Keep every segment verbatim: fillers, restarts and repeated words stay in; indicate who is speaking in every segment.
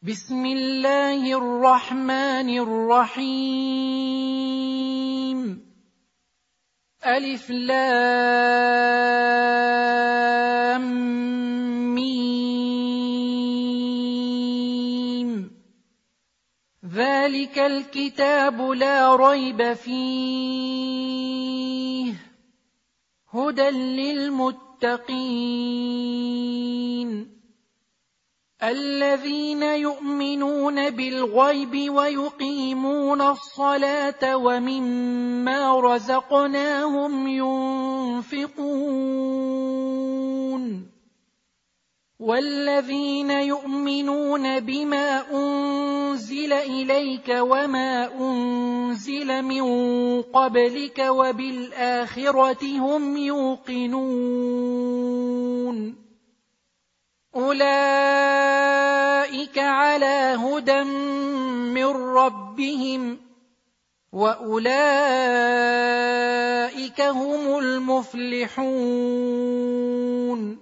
Speaker 1: بسم الله الرحمن الرحيم. ألف لام ميم. ذلك الكتاب لا ريب فيه هدى للمتقين الذين يؤمنون بالغيب ويقيمون الصلاة ومما رزقناهم ينفقون والذين يؤمنون بما أنزل إليك وما أنزل من قبلك وبالآخرة هم يوقنون أولئك على هدى من ربهم وأولئك هم المفلحون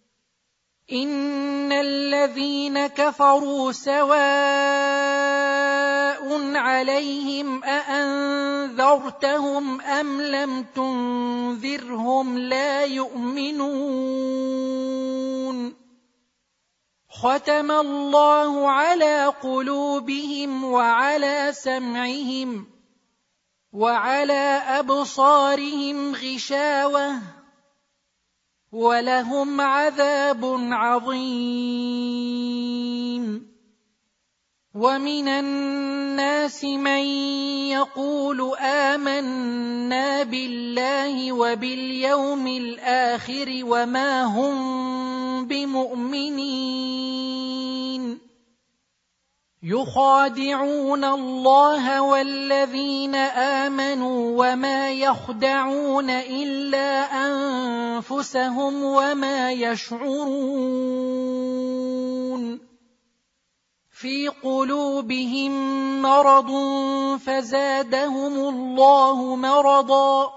Speaker 1: إن الذين كفروا سواء عليهم أأنذرتهم أم لم تنذرهم لا يؤمنون ختم الله على قلوبهم وعلى سمعهم وعلى أبصارهم غشاوة ولهم عذاب عظيم ومن الناس من يقول آمنا بالله وباليوم الآخر وما هم بمؤمنين يخادعون الله والذين آمنوا وما يخدعون إلا أنفسهم وما يشعرون في قلوبهم مرض فزادهم الله مرضا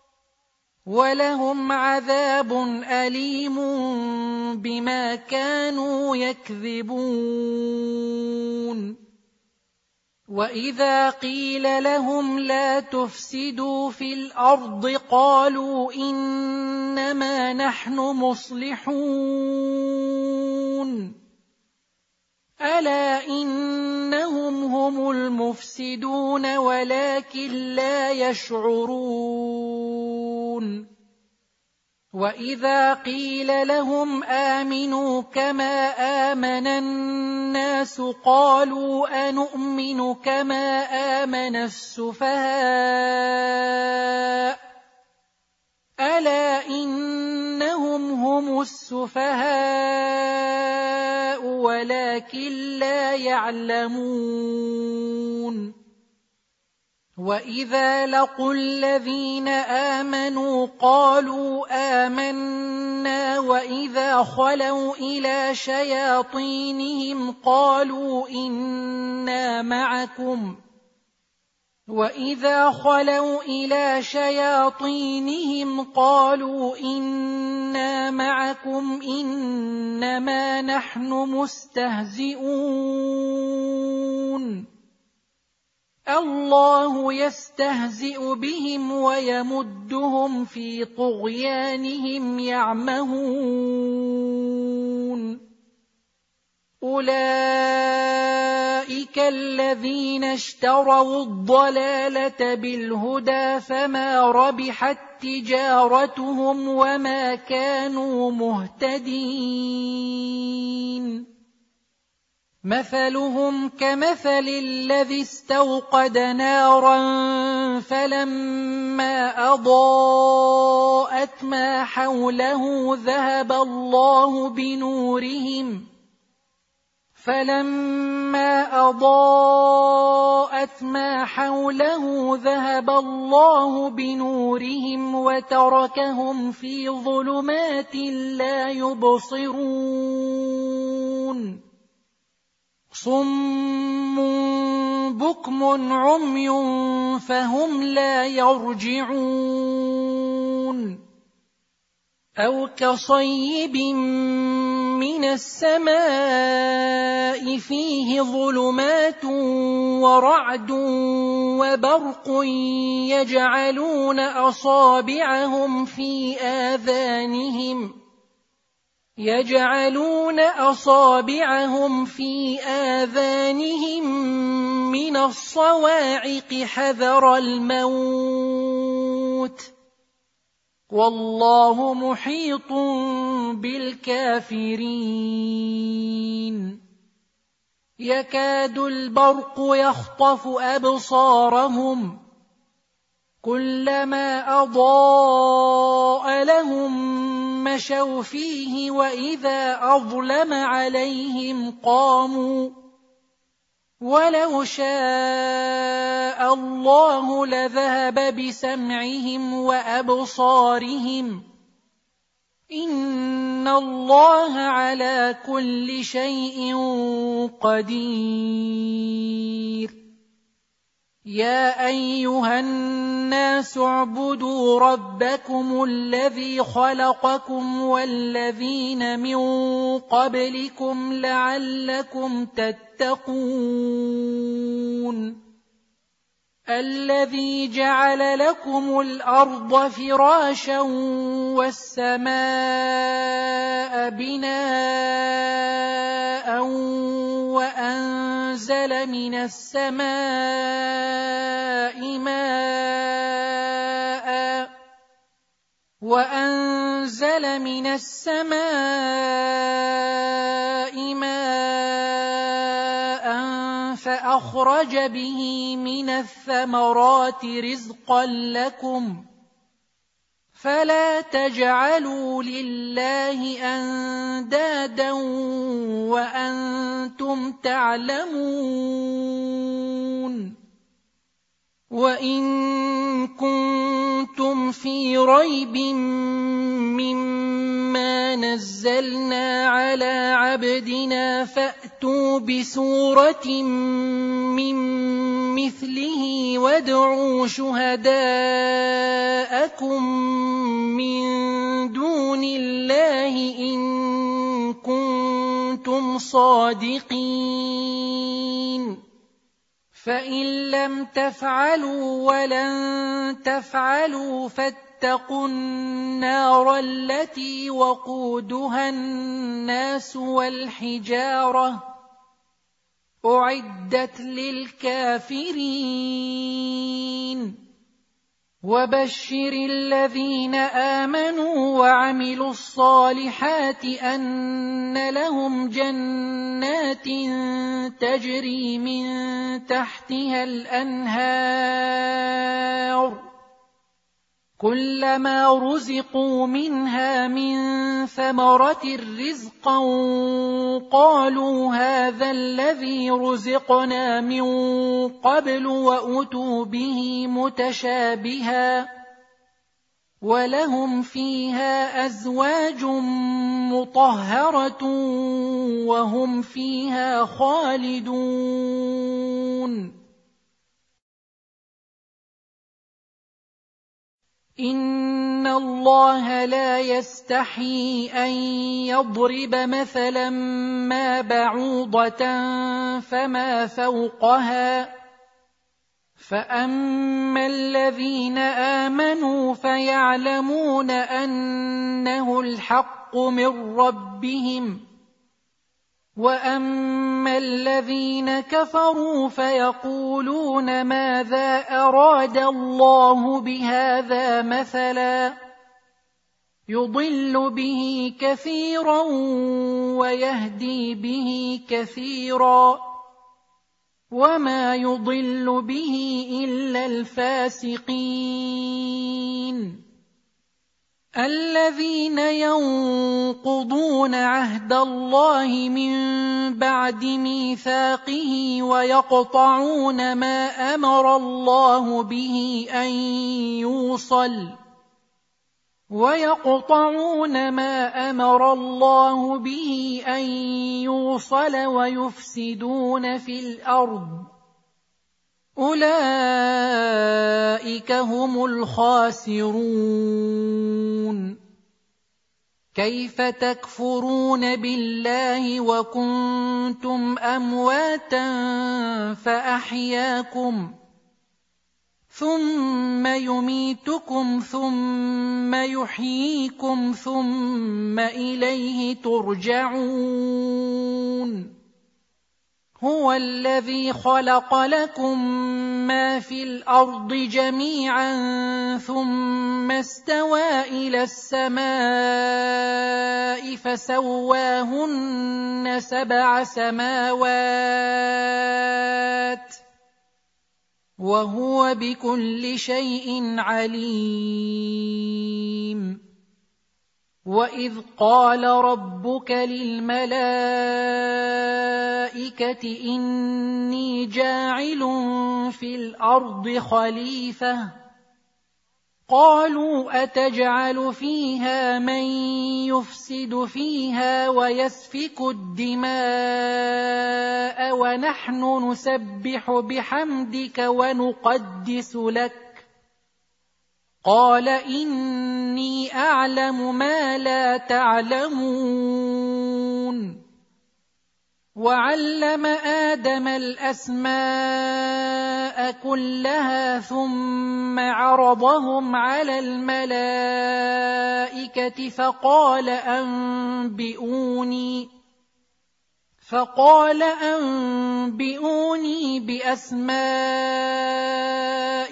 Speaker 1: ولهم عذاب أليم بما كانوا يكذبون وإذا قيل لهم لا تفسدوا في الأرض قالوا إنما نحن مصلحون ألا إنهم هم المفسدون ولكن لا يشعرون وإذا قيل لهم آمنوا كما آمن الناس قالوا أنؤمن كما آمن السفهاء ألا إنهم هم السفهاء ولكن لا يعلمون وإذا لقوا الذين آمنوا قالوا آمنا وإذا خلوا إلى شياطينهم قالوا إنا معكم وإذا خلوا إلى شياطينهم قالوا إنا معكم إنما نحن مستهزئون الله يستهزئ بهم ويمدهم في طغيانهم يعمهون أولئك الذين اشتروا الضلالة بالهدى فما ربحت تجارتهم وما كانوا مهتدين مثلهم كمثل الذي استوقد نارا فلما أضاءت ما حوله ذهب الله بنورهم فلما أضاءت ما حوله ذهب الله بنورهم وتركهم في ظلمات لا يبصرون صم بكم عمي فهم لا يرجعون أو كصيب مِّنَ السَّمَاءِ فِيهِ ظُلُمَاتٌ وَرَعْدٌ وَبَرْقٌ يَجْعَلُونَ أَصَابِعَهُمْ فِي آذَانِهِمْ يَجْعَلُونَ أَصَابِعَهُمْ فِي آذَانِهِم مِّنَ الصَّوَاعِقِ حَذَرَ الْمَوْتِ ۚ وَاللَّهُ مُحِيطٌ بِالْكَافِرِينَ يَكَادُ الْبَرْقُ يَخْطَفُ أَبْصَارَهُمْ كُلَّمَا أَضَاءَ لَهُم مَّشَوْا فِيهِ وَإِذَا أَظْلَمَ عَلَيْهِمْ قَامُوا وَلَوْ شَاءَ اللَّهُ لَذَهَبَ بِسَمْعِهِمْ وَأَبْصَارِهِمْ ۚ إِنَّ اللَّهَ عَلَى كُلِّ شَيْءٍ قَدِيرٌ يَا أَيُّهَا النَّاسُ اعْبُدُوا رَبَّكُمُ الَّذِي خَلَقَكُمْ وَالَّذِينَ مِن قَبْلِكُمْ لَعَلَّكُمْ تَتَّقُونَ الَّذِي جَعَلَ لَكُمُ الْأَرْضَ فِرَاشًا وَالسَّمَاءَ بِنَاءً وَأَنزَلَ مِنَ السَّمَاءِ مَاءً وَأَنزَلَ مِنَ السَّمَاءِ مَاءً فَأَخْرَجَ بِهِ مِنَ الثَّمَرَاتِ رِزْقًا لَّكُمْ فَلَا تَجْعَلُوا لِلَّهِ أَندَادًا وَأَنتُمْ تَعْلَمُونَ وَإِن كُنتُمْ فِي رَيْبٍ مِّمَّا نَزَّلْنَا عَلَىٰ عَبْدِنَا فَأْتُوا بِسُورَةٍ مِّن مِّثْلِهِ وَادْعُوا شُهَدَاءَكُم مِّن دُونِ اللَّهِ إِن كُنتُمْ صَادِقِينَ فَإِن لَّمْ تَفْعَلُوا وَلَن تَفْعَلُوا فَاتَّقُوا النَّارَ الَّتِي وَقُودُهَا النَّاسُ وَالْحِجَارَةُ أُعِدَّتْ لِلْكَافِرِينَ وَبَشِّرِ الَّذِينَ آمَنُوا وَعَمِلُوا الصَّالِحَاتِ أَنَّ لَهُمْ جَنَّاتٍ تَجْرِي مِن تَحْتِهَا الْأَنْهَارُ كُلَّمَا رُزِقُوا مِنْهَا مِن ثَمَرَةٍ رِّزْقًا قَالُوا هَٰذَا الَّذِي رُزِقْنَا مِن قَبْلُ وَأُتُوا بِهِ مُتَشَابِهًا وَلَهُمْ فِيهَا أَزْوَاجٌ مُّطَهَّرَةٌ وَهُمْ فِيهَا خَالِدُونَ إِنَّ اللَّهَ لَا يَسْتَحْيِي أَن يَضْرِبَ مَثَلًا مَّا بَعُوضَةً فَمَا فَوْقَهَا فَأَمَّا الَّذِينَ آمَنُوا فَيَعْلَمُونَ أَنَّهُ الْحَقُّ مِن رَّبِّهِمْ وَأَمَّا الَّذِينَ كَفَرُوا فَيَقُولُونَ مَاذَا أَرَادَ اللَّهُ بِهَٰذَا مَثَلًا يُضِلُّ بِهِ كَثِيرًا وَيَهْدِي بِهِ كَثِيرًا وَمَا يُضِلُّ بِهِ إِلَّا الْفَاسِقِينَ الَّذِينَ يَنقُضُونَ عَهْدَ اللَّهِ مِن بَعْدِ مِيثَاقِهِ وَيَقْطَعُونَ مَا أَمَرَ اللَّهُ بِهِ أَن يُوصَلَ وَيَقْطَعُونَ مَا أَمَرَ اللَّهُ بِهِ أَن يُوصَلَ وَيُفْسِدُونَ فِي الْأَرْضِ أُولَئِكَ هُمُ الْخَاسِرُونَ كيف تكفرون بالله وكنتم أمواتا فأحياكم ثم يميتكم ثم يحييكم ثم إليه ترجعون هو الذي خلق لكم ما في الأرض جميعا ثم استوى إلى السماء فسواهن سبع سماوات وهو بكل شيء عليم وإذ قال ربك للملائكة إني جاعل في الأرض خليفة قالوا أتجعل فيها من يفسد فيها ويسفك الدماء ونحن نسبح بحمدك ونقدس لك قال إني أعلم ما لا تعلمون وعلم آدم الأسماء كلها ثم عرضهم على الملائكة فقال أنبئوني فقال أنبئوني بأسماء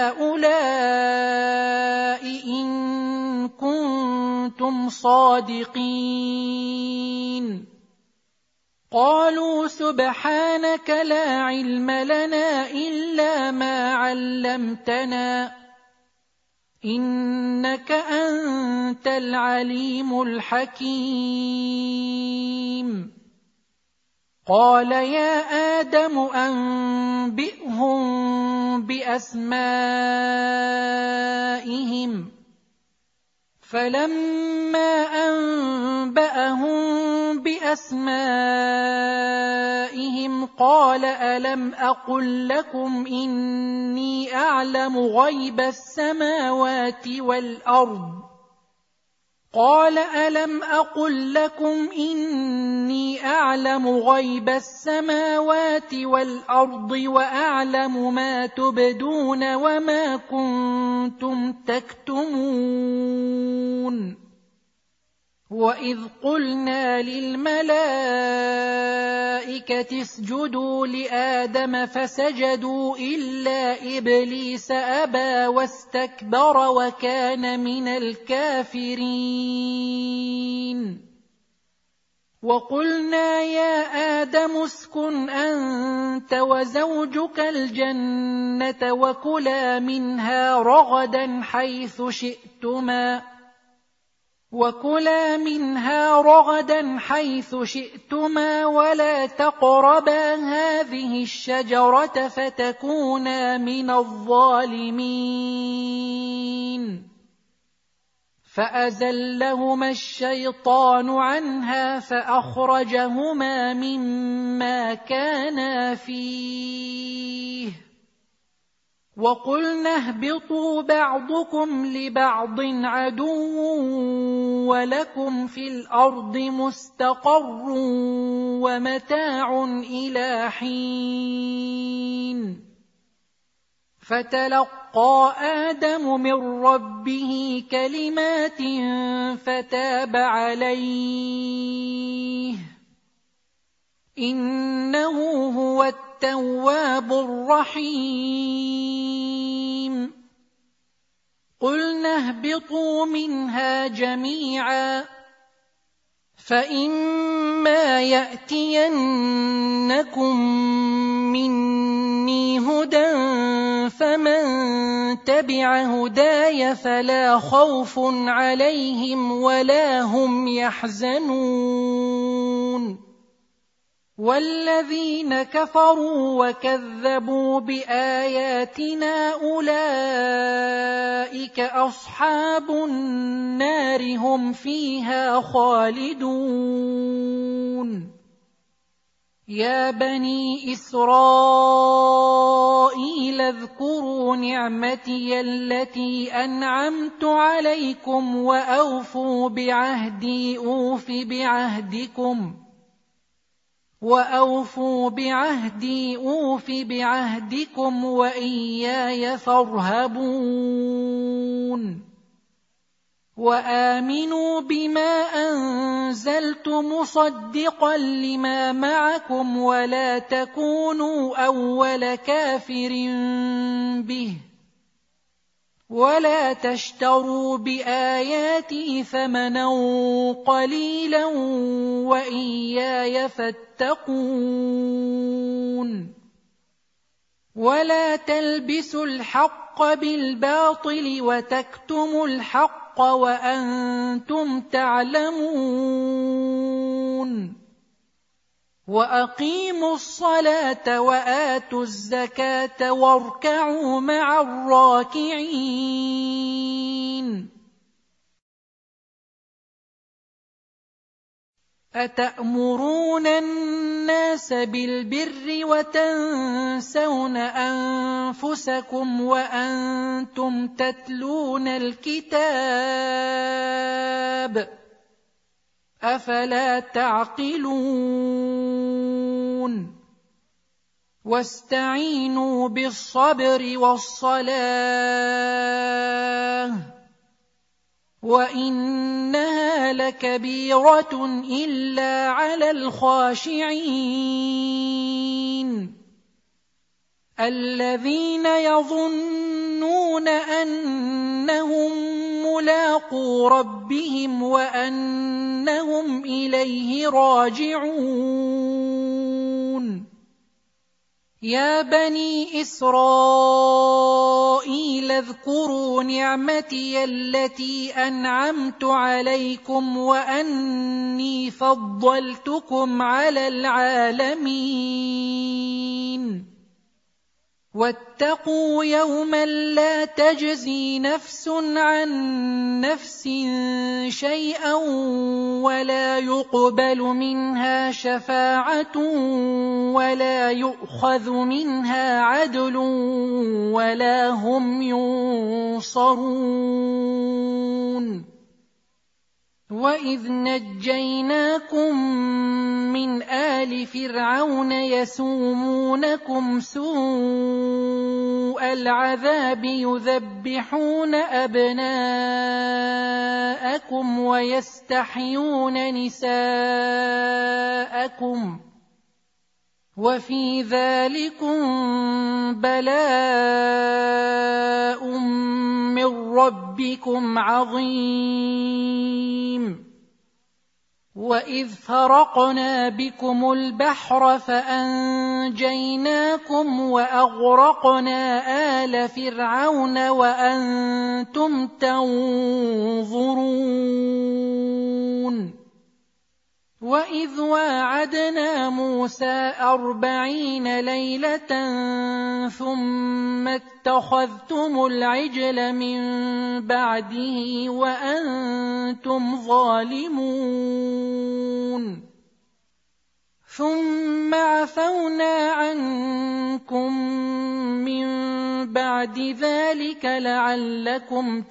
Speaker 1: هؤلاء إن كنتم صادقين قالوا سبحانك لا علم لنا إلا ما علمتنا إنك أنت العليم الحكيم قال يا آدم أنبئهم بأسمائهم فلما أنبأهم بأسمائهم قال ألم أقل لكم إني أعلم غيب السماوات والأرض قال ألم أقل لكم إني أعلم غيب السماوات والأرض وأعلم ما تبدون وما كنتم تكتمون وإذ قلنا للملائكة اسجدوا لآدم فسجدوا إلا إبليس أبى واستكبر وكان من الكافرين وقلنا يا آدم اسكن أنت وزوجك الجنة وكلا منها رغدا حيث شئتما وكلا منها رغدا حيث شئتما ولا تقربا هذه الشجرة فتكونا من الظالمين فأزلهما الشيطان عنها فأخرجهما مما كانا فيه وقلنا اهبطوا بعضكم لبعض عدو ولكم في الأرض مستقر ومتاع إلى حين فتلقى آدم من ربه كلمات فتاب عليه إنه هو التواب الرحيم قلنا اهبطوا منها جميعا فإما يأتينكم مني هدى فمن تبع هداي فلا خوف عليهم ولا هم يحزنون والذين كفروا وكذبوا بآياتنا أولئك أصحاب النار هم فيها خالدون يا بني إسرائيل إسرائيل اذكروا نعمتي التي أنعمت عليكم وأوفوا بعهدي أوف بعهدكم وأوفوا بعهدي أوف بعهدكم وإياي فارهبون وآمنوا بما أنزلت مصدقا لما معكم ولا تكونوا أول كافر به ولا تشتروا بآياتي ثمنا قليلا وإياي فاتقون ولا تلبسوا الحق بالباطل وتكتموا الحق وأنتم تعلمون وأقيموا الصلاة وآتوا الزكاة واركعوا مع الراكعين أتأمرون الناس بالبر وتنسون أنفسكم وأنتم تتلون الكتاب أفلا تعقلون واستعينوا بالصبر والصلاة وإنها لكبيرة إلا على الخاشعين الذين يظنون أنهم ملاقو ربهم وأنهم إليه راجعون يا بني إسرائيل اذكروا نعمتي التي أنعمت عليكم وأني فضلتكم على العالمين واتقوا يوما لا تجزي نفس عن نفس شيئا ولا يقبل منها شفاعة ولا يؤخذ منها عدل ولا هم ينصرون وإذ نجيناكم من آل فرعون يسومونكم سوء العذاب يذبحون أبناءكم ويستحيون نساءكم وفي ذلكم بلاء من ربكم عظيم وإذ فرقنا بكم البحر فأنجيناكم وأغرقنا آل فرعون وأنتم تنظرون وإذ واعدنا موسى أربعين ليلة ثم اتخذتم العجل من بعده وأنتم ظالمون ثم عفونا عنكم من بعد ذلك لعلكم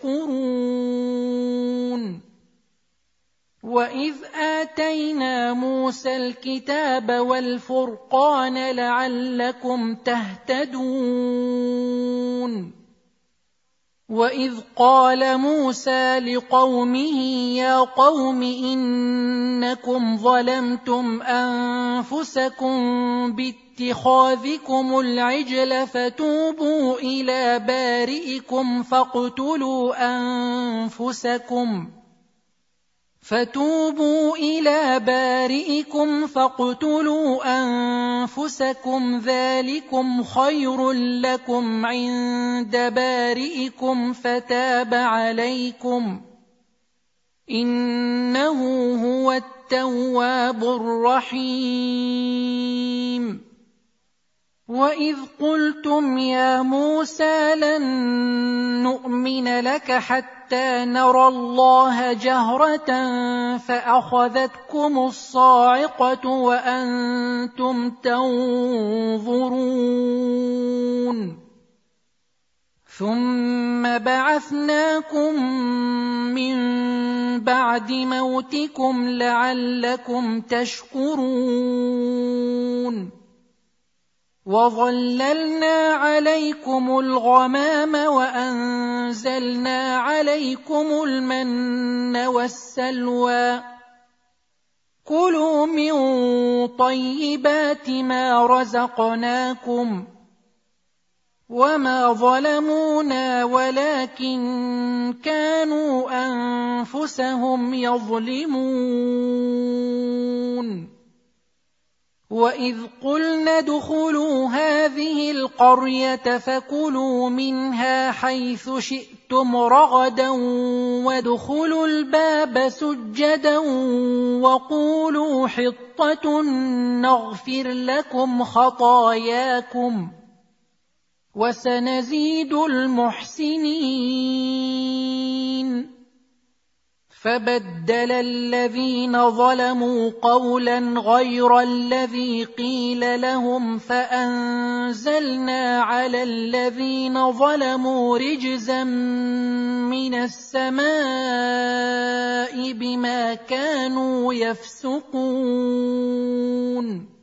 Speaker 1: تشكرون وإذ آتينا موسى الكتاب والفرقان لعلكم تهتدون وإذ قال موسى لقومه يا قوم إنكم ظلمتم أنفسكم باتخاذكم العجل فتوبوا إلى بارئكم فاقتلوا أنفسكم فتوبوا إلى بارئكم فاقتلوا أنفسكم ذلكم خير لكم عند بارئكم فتاب عليكم إنه هو التواب الرحيم وإذ قلتم يا موسى لن نؤمن لك حتى نرى الله جهرة فأخذتكم الصاعقة وأنتم تنظرون ثم بعثناكم من بعد موتكم لعلكم تشكرون وظللنا عليكم الغمام وأنزلنا عليكم المن والسلوى كلوا من طيبات ما رزقناكم وما ظلمونا ولكن كانوا أنفسهم يظلمون وإذ قلنا ادخلوا هذه القرية فكلوا منها حيث شئتم رغدا وادخلوا الباب سجدا وقولوا حطة نغفر لكم خطاياكم وسنزيد المحسنين فبدل الذين ظلموا قولا غير الذي قيل لهم فأنزلنا على الذين ظلموا رجزا من السماء بما كانوا يفسقون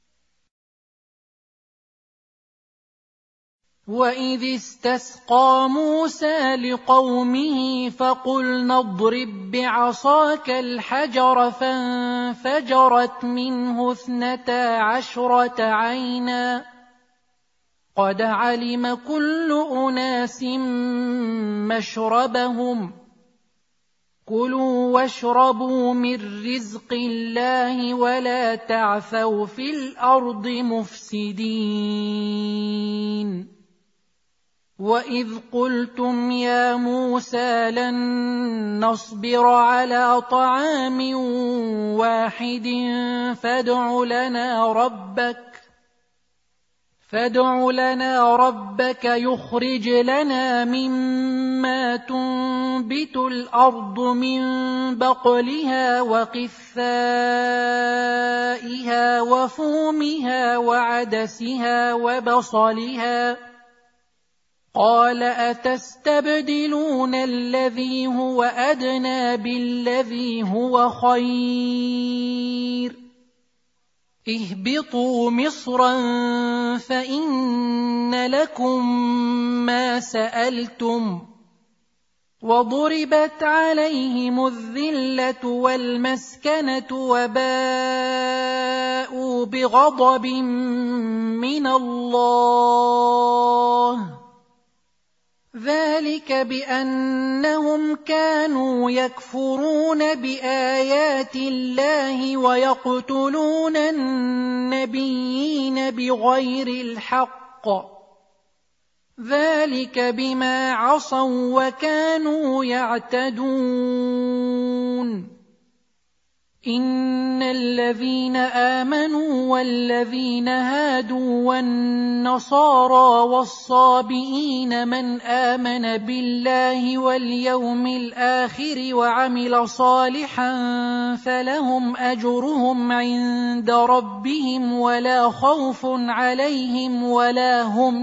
Speaker 1: وإذ استسقى موسى لقومه فقلنا اضرب بعصاك الحجر فانفجرت منه اثنتا عشرة عينا قد علم كل أناس مشربهم كلوا واشربوا من رزق الله ولا تعثوا في الأرض مفسدين وإذ قلتم يا موسى لن نصبر على طعام واحد فادع لنا ربك فادع لنا ربك يخرج لنا مما تنبت الأرض من بقلها وقثائها وفومها وعدسها وبصلها قال أتستبدلون الذي هو أدنى بالذي هو خير اهبطوا مصرا فإن لكم ما سألتم وضربت عليهم الذلة والمسكنة وباءوا بغضب من الله ذلك بأنهم كانوا يكفرون بآيات الله ويقتلون النبيين بغير الحق ذلك بما عصوا وكانوا يعتدون إن الذين آمنوا والذين هادوا والنصارى والصابئين من آمن بالله واليوم الآخر وعمل صالحا فلهم أجرهم عند ربهم ولا خوف عليهم ولا هم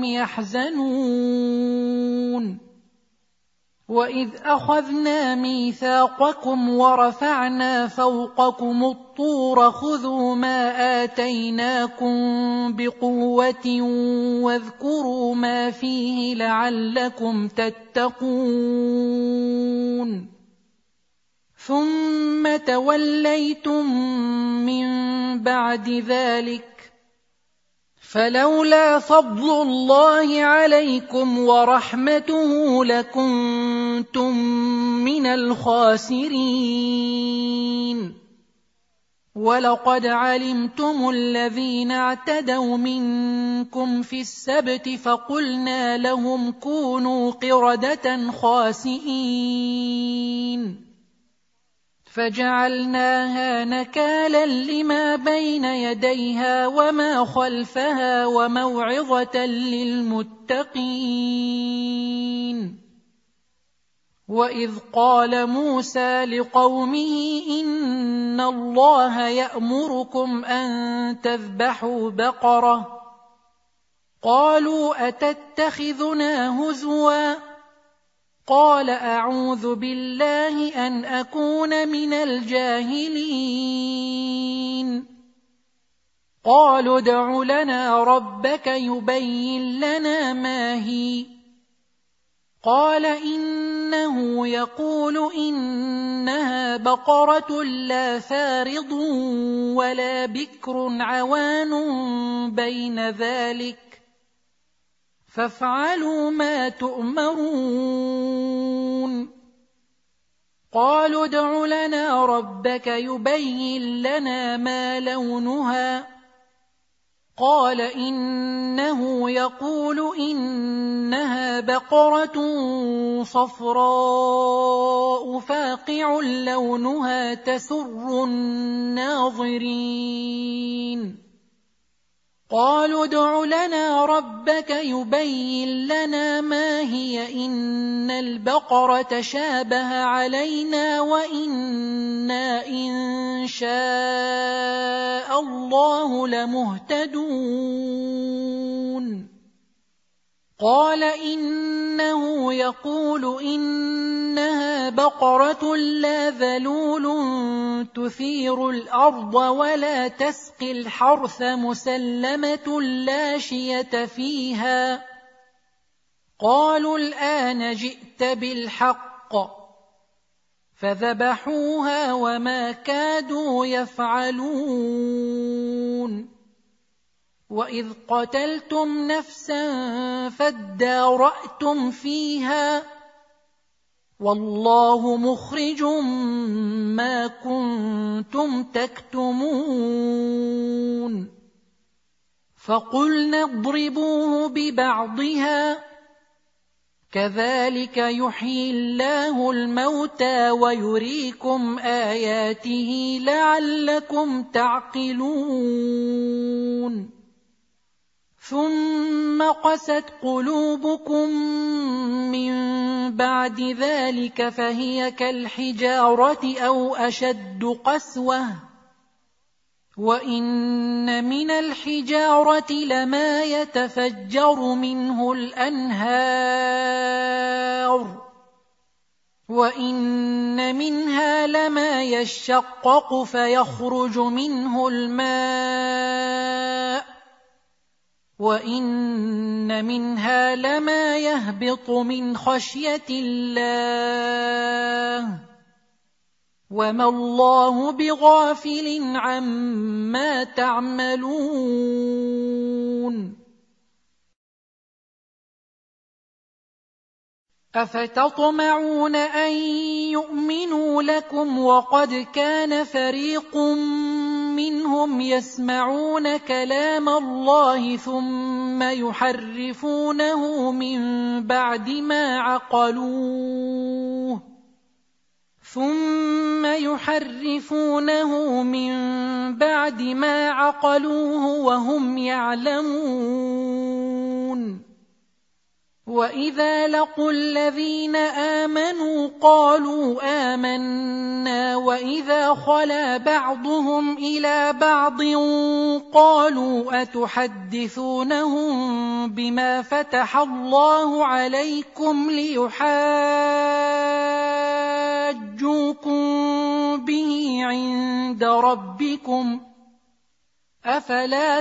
Speaker 1: يحزنون وإذ أخذنا ميثاقكم ورفعنا فوقكم الطور خذوا ما آتيناكم بقوة واذكروا ما فيه لعلكم تتقون ثم توليتم من بعد ذلك فلولا فضل الله عليكم ورحمته لكنتم من الخاسرين ولقد علمتم الذين اعتدوا منكم في السبت فقلنا لهم كونوا قردة خاسئين فجعلناها نكالا لما بين يديها وما خلفها وموعظة للمتقين. وإذ قال موسى لقومه إن الله يأمركم أن تذبحوا بقرة، قالوا أتتخذنا هزوا، قال أعوذ بالله أن أكون من الجاهلين. قالوا ادع لنا ربك يبين لنا ما هي، قال إنه يقول إنها بقرة لا فارض ولا بكر عوان بين ذلك، فافعلوا ما تؤمرون. قالوا ادع لنا ربك يبين لنا ما لونها، قال إنه يقول إنها بقرة صفراء فاقع لونها تسر الناظرين. قالوا ادع لنا ربك يبين لنا ما هي إن البقرة شابه علينا وإنا إن شاء الله لمهتدون. قال إنه يقول إنها بقرة لا ذلول تثير الأرض ولا تسقي الحرث مسلمة لا شية فيها. قالوا الآن جئت بالحق، فذبحوها وما كادوا يفعلون. وإذ قتلتم نفسا فادارأتم فيها والله مخرج ما كنتم تكتمون. فقلنا اضربوه ببعضها كذلك يحيي الله الموتى ويريكم آياته لعلكم تعقلون. ثم قست قلوبكم من بعد ذلك فهي كالحجارة أو أشد قسوة، وإن من الحجارة لما يتفجر منه الأنهار، وإن منها لما يشقق فيخرج منه الماء، وإن منها لما يهبط من خشية الله وما الله بغافل عما تعملون. أفتطمعون أن يؤمنوا لكم وقد كان فريق منهم يسمعون كلام الله ثم يحرفونه من بعد ما عقلوه ثم يحرفونه من بعد ما عقلوه وهم يعلمون. وإذا لقوا الذين آمنوا قالوا آمنا وإذا خلا بعضهم إلى بعض قالوا أتحدثونهم بما فتح الله عليكم ليحاجوكم به عند ربكم أفلا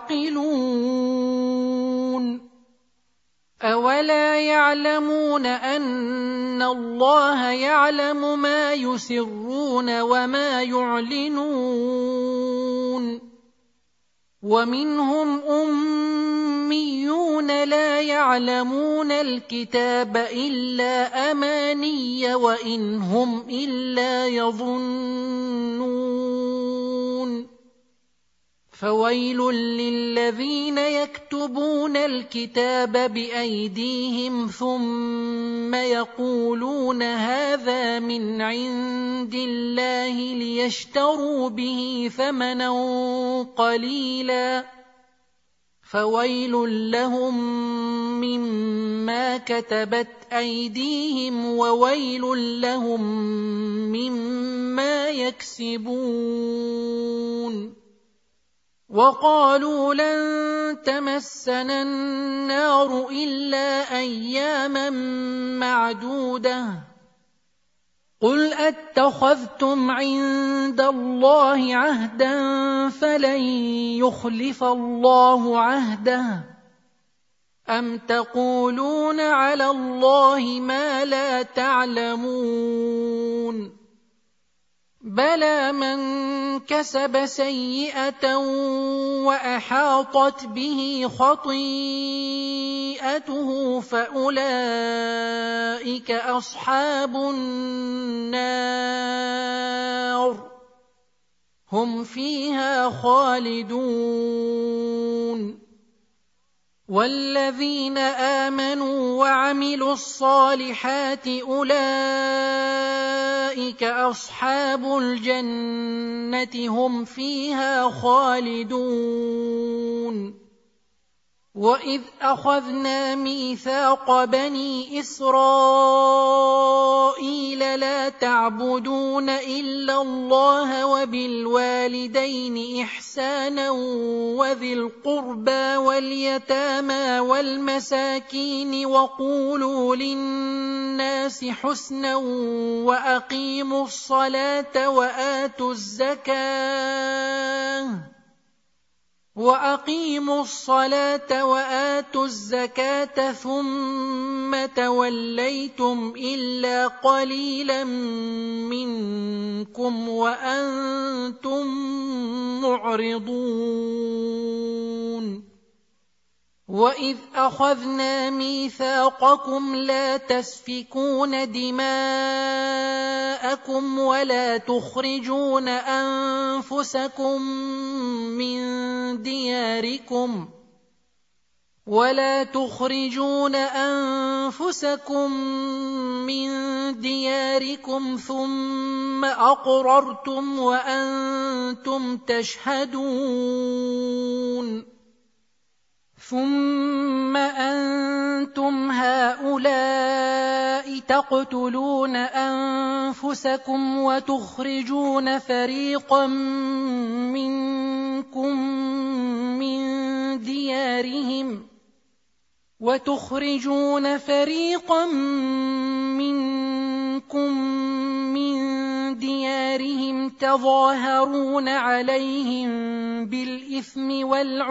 Speaker 1: تعقلون. أولا يعلمون أن الله يعلم ما يسرون وما يعلنون. ومنهم أميون لا يعلمون الكتاب إلا أماني وإن هم إلا يظنون. فويل للذين يكتبون الكتاب بأيديهم ثم يقولون هذا من عند الله ليشتروا به ثمنا قليلا فويل لهم مما كتبت أيديهم وويل لهم مما يكسبون. وقالوا لن تمسنا النار إلا أياما معدودة قل أتخذتم عند الله عهدا فلن يخلف الله عهده أم تقولون على الله ما لا تعلمون بلى من كسب سيئة وأحاطت به خطيئته فأولئك أصحاب النار هم فيها خالدون. والذين آمنوا وعملوا الصالحات أولئك أصحاب الجنة هم فيها خالدون. وإذ أخذنا ميثاق بني إسرائيل لا تعبدون إلا الله وبالوالدين إحسانا وذي القربى واليتامى والمساكين وقولوا للناس حسنا وأقيموا الصلاة وآتوا الزكاة وأقيموا الصلاة وآتوا الزكاة ثم توليتم إلا قليلا منكم وأنتم معرضون. وإذ أخذنا ميثاقكم لا تسفكون دماءكم ولا تخرجون أنفسكم من دياركم ولا تخرجون أنفسكم من دياركم ثم أقررتم وأنتم تشهدون. ثم أنتم هؤلاء تقتلون أنفسكم وتخرجون فريقا منكم من ديارهم وتخرجون فريقا منكم من ديارهم تظاهرون عليهم بالإثم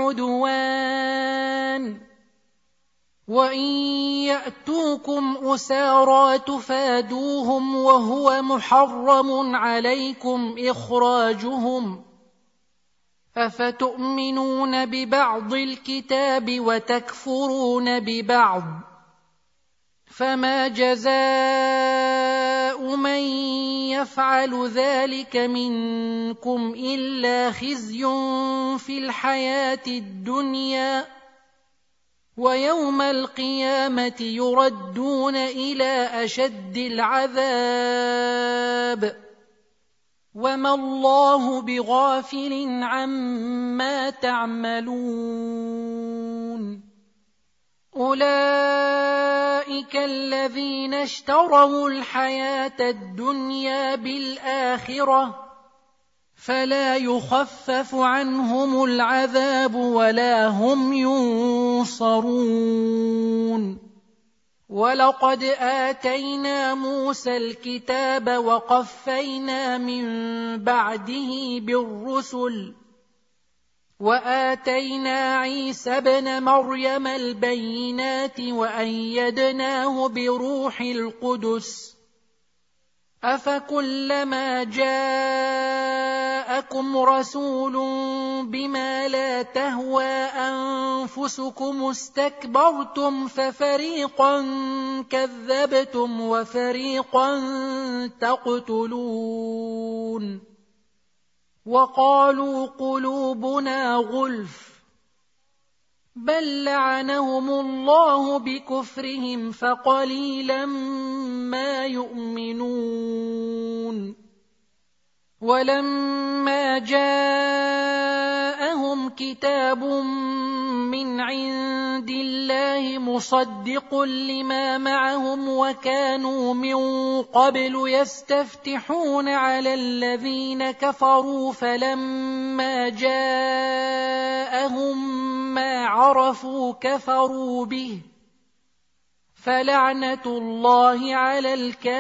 Speaker 1: والعدوان وإن يأتوكم أسارى تفادوهم وهو محرم عليكم إخراجهم أفتؤمنون ببعض الكتاب وتكفرون ببعض فما جزاء من يفعل ذلك منكم إلا خزي في الحياة الدنيا ويوم القيامة يردون إلى أشد العذاب وما الله بغافل عما تعملون. أولئك الذين اشتروا الحياة الدنيا بالآخرة فلا يخفف عنهم العذاب ولا هم ينصرون. ولقد آتينا موسى الكتاب وقفينا من بعده بالرسل وآتينا عيسى ابن مريم البينات وأيدناه بروح القدس أفكلما جاءكم رسول بما لا تهوى أنفسكم استكبرتم ففريقا كذبتم وفريقا تقتلون وقالوا قلوبنا غلف بل لعنهم الله بكفرهم فقليلا ما يؤمنون ولما جاءهم كتاب من عند الله مصدق لما معهم وكانوا من قبل يستفتحون على الذين كفروا فلما جاءهم ما عرفوا كفروا به فلعنة الله على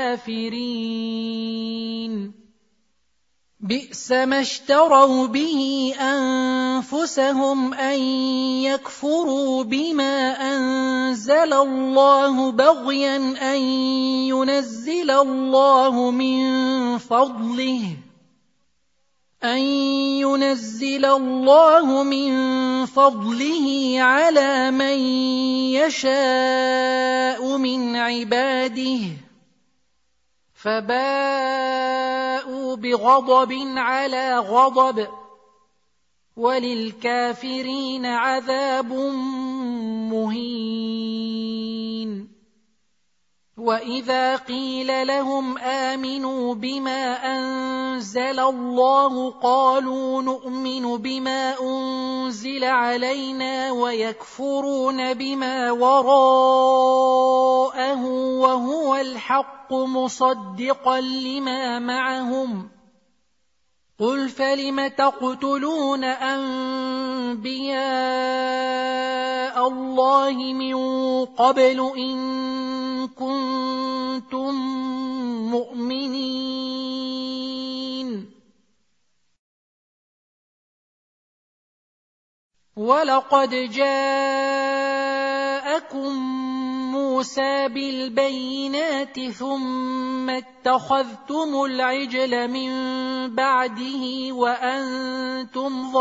Speaker 1: الكافرين بئس ما اشتروا به أنفسهم أن يكفروا بما أنزل الله بغيا أن ينزل الله من فضله أن ينزل الله من فضله على من يشاء من عباده فباءوا بغضب على غضب وللكافرين عذاب مهين وإذا قيل لهم آمنوا بما أنزل الله قالوا نؤمن بما أنزل علينا ويكفرون بما وراءه وهو الحق مصدقا لما معهم قل فلم تقتلون أنبياء الله من قبل إن كنتم مؤمنين ولقد جاءكم موسى بالبينات ثم اتخذتم العجل من بعده وأنتم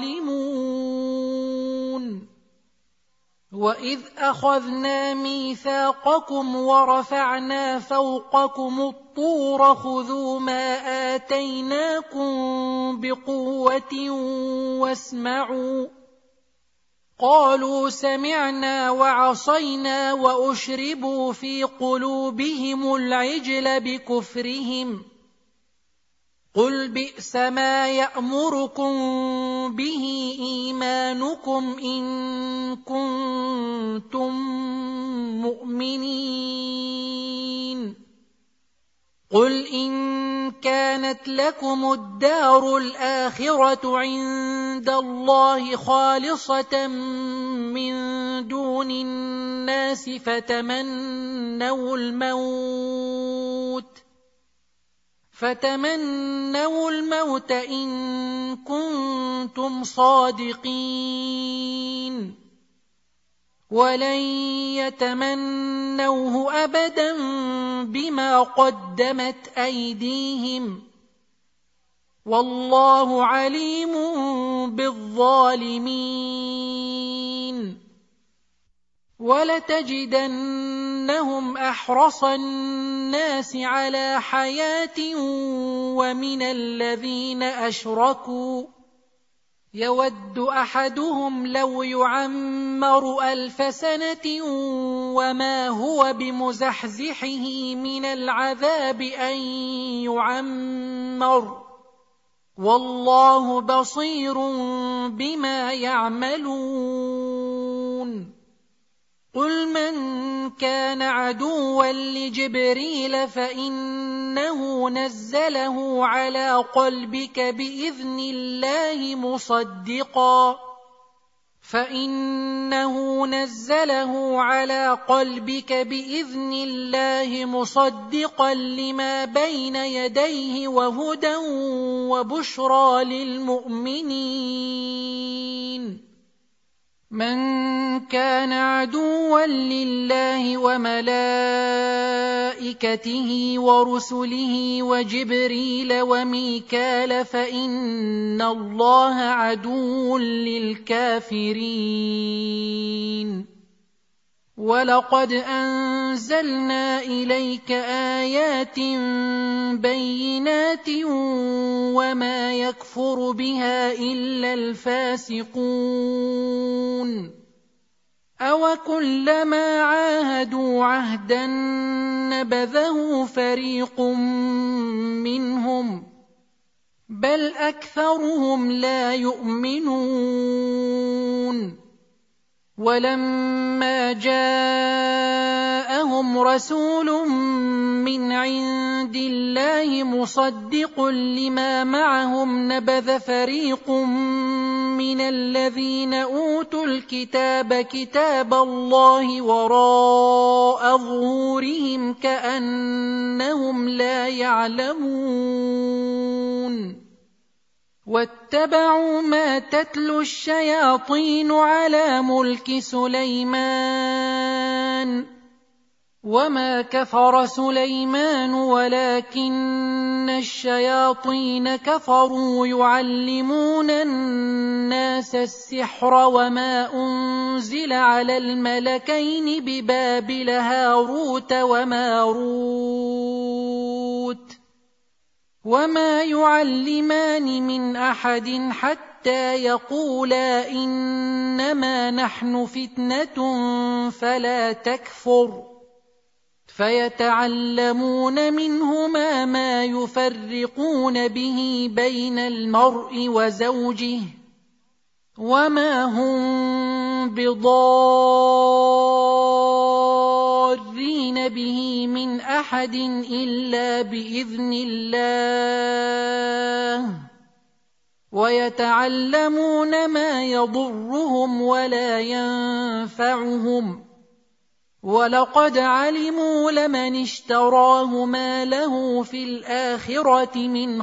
Speaker 1: ظالمون وإذ أخذنا ميثاقكم ورفعنا فوقكم الطور خذوا ما آتيناكم بقوة واسمعوا قالوا سمعنا وعصينا وأشربوا في قلوبهم العجل بكفرهم قل بئس ما يأمركم به إيمانكم إن كنتم مؤمنين قل إن كانت لكم الدار الآخرة عند الله خالصة من دون الناس فتمنوا الموت فتمنوا الموت إن كنتم صادقين ولن يتمنوه أبدا بما قدمت أيديهم والله عليم بالظالمين ولتجدنهم أحرص الناس على حياة ومن الذين أشركوا يود أحدهم لو يعمر ألف سنة وما هو بمزحزحه من العذاب أن يعمر والله بصير بما يعملون قل من كان عدوا لجبريل فإنه نزله على قلبك بإذن الله مصدقا فإنه نزله على قلبك بإذن الله مصدقا لما بين يديه وهدى وبشرى للمؤمنين من كان عدوا لله وملائكته ورسله وجبريل وميكال فإن الله عدو للكافرين وَلَقَدْ أَنزَلْنَا إِلَيْكَ آيَاتٍ بَيِّنَاتٍ وَمَا يَكْفُرُ بِهَا إِلَّا الْفَاسِقُونَ أَوَكُلَّمَا عَاهَدُوا عَهْدًا نَبَذَهُ فَرِيقٌ مِّنْهُم بَلْ أَكْثَرُهُمْ لَا يُؤْمِنُونَ وَلَمَّا جَاءَهُمْ رَسُولٌ مِّنْ عِندِ اللَّهِ مُصَدِّقٌ لِّمَا مَعَهُمْ نَبَذَ فَرِيقٌ مِّنَ الَّذِينَ أُوتُوا الْكِتَابَ كِتَابَ اللَّهِ وَرَاءَ ظُهُورِهِمْ كَأَنَّهُمْ لَا يَعْلَمُونَ وَاتَّبَعُوا مَا تَتْلُو الشَّيَاطِينُ عَلَى مُلْكِ سُلَيْمَانَ وَمَا كَفَرَ سُلَيْمَانُ وَلَكِنَّ الشَّيَاطِينَ كَفَرُوا يُعَلِّمُونَ النَّاسَ السِّحْرَ وَمَا أُنزِلَ عَلَى الْمَلَكَيْنِ بِبَابِلَ هَارُوتَ وَمَارُوتَ وَمَا يُعَلِّمَانِ مِنْ أَحَدٍ حَتَّى يَقُولَا إِنَّمَا نَحْنُ فِتْنَةٌ فَلَا تَكْفُرْ فَيَتَعَلَّمُونَ مِنْهُمَا مَا يُفَرِّقُونَ بِهِ بَيْنَ الْمَرْءِ وَزَوْجِهِ وَمَا هُمْ بِضَارِّينَ بِهِ مِنْ أَحَدٍ إِلَّا بِإِذْنِ اللَّهِ وَيَتَعَلَّمُونَ مَا يَضُرُّهُمْ وَلَا يَنفَعُهُمْ وَلَقَدْ عَلِمُوا لَمَنِ اشْتَرَاهُ مَا لَهُ فِي الْآخِرَةِ مِنْ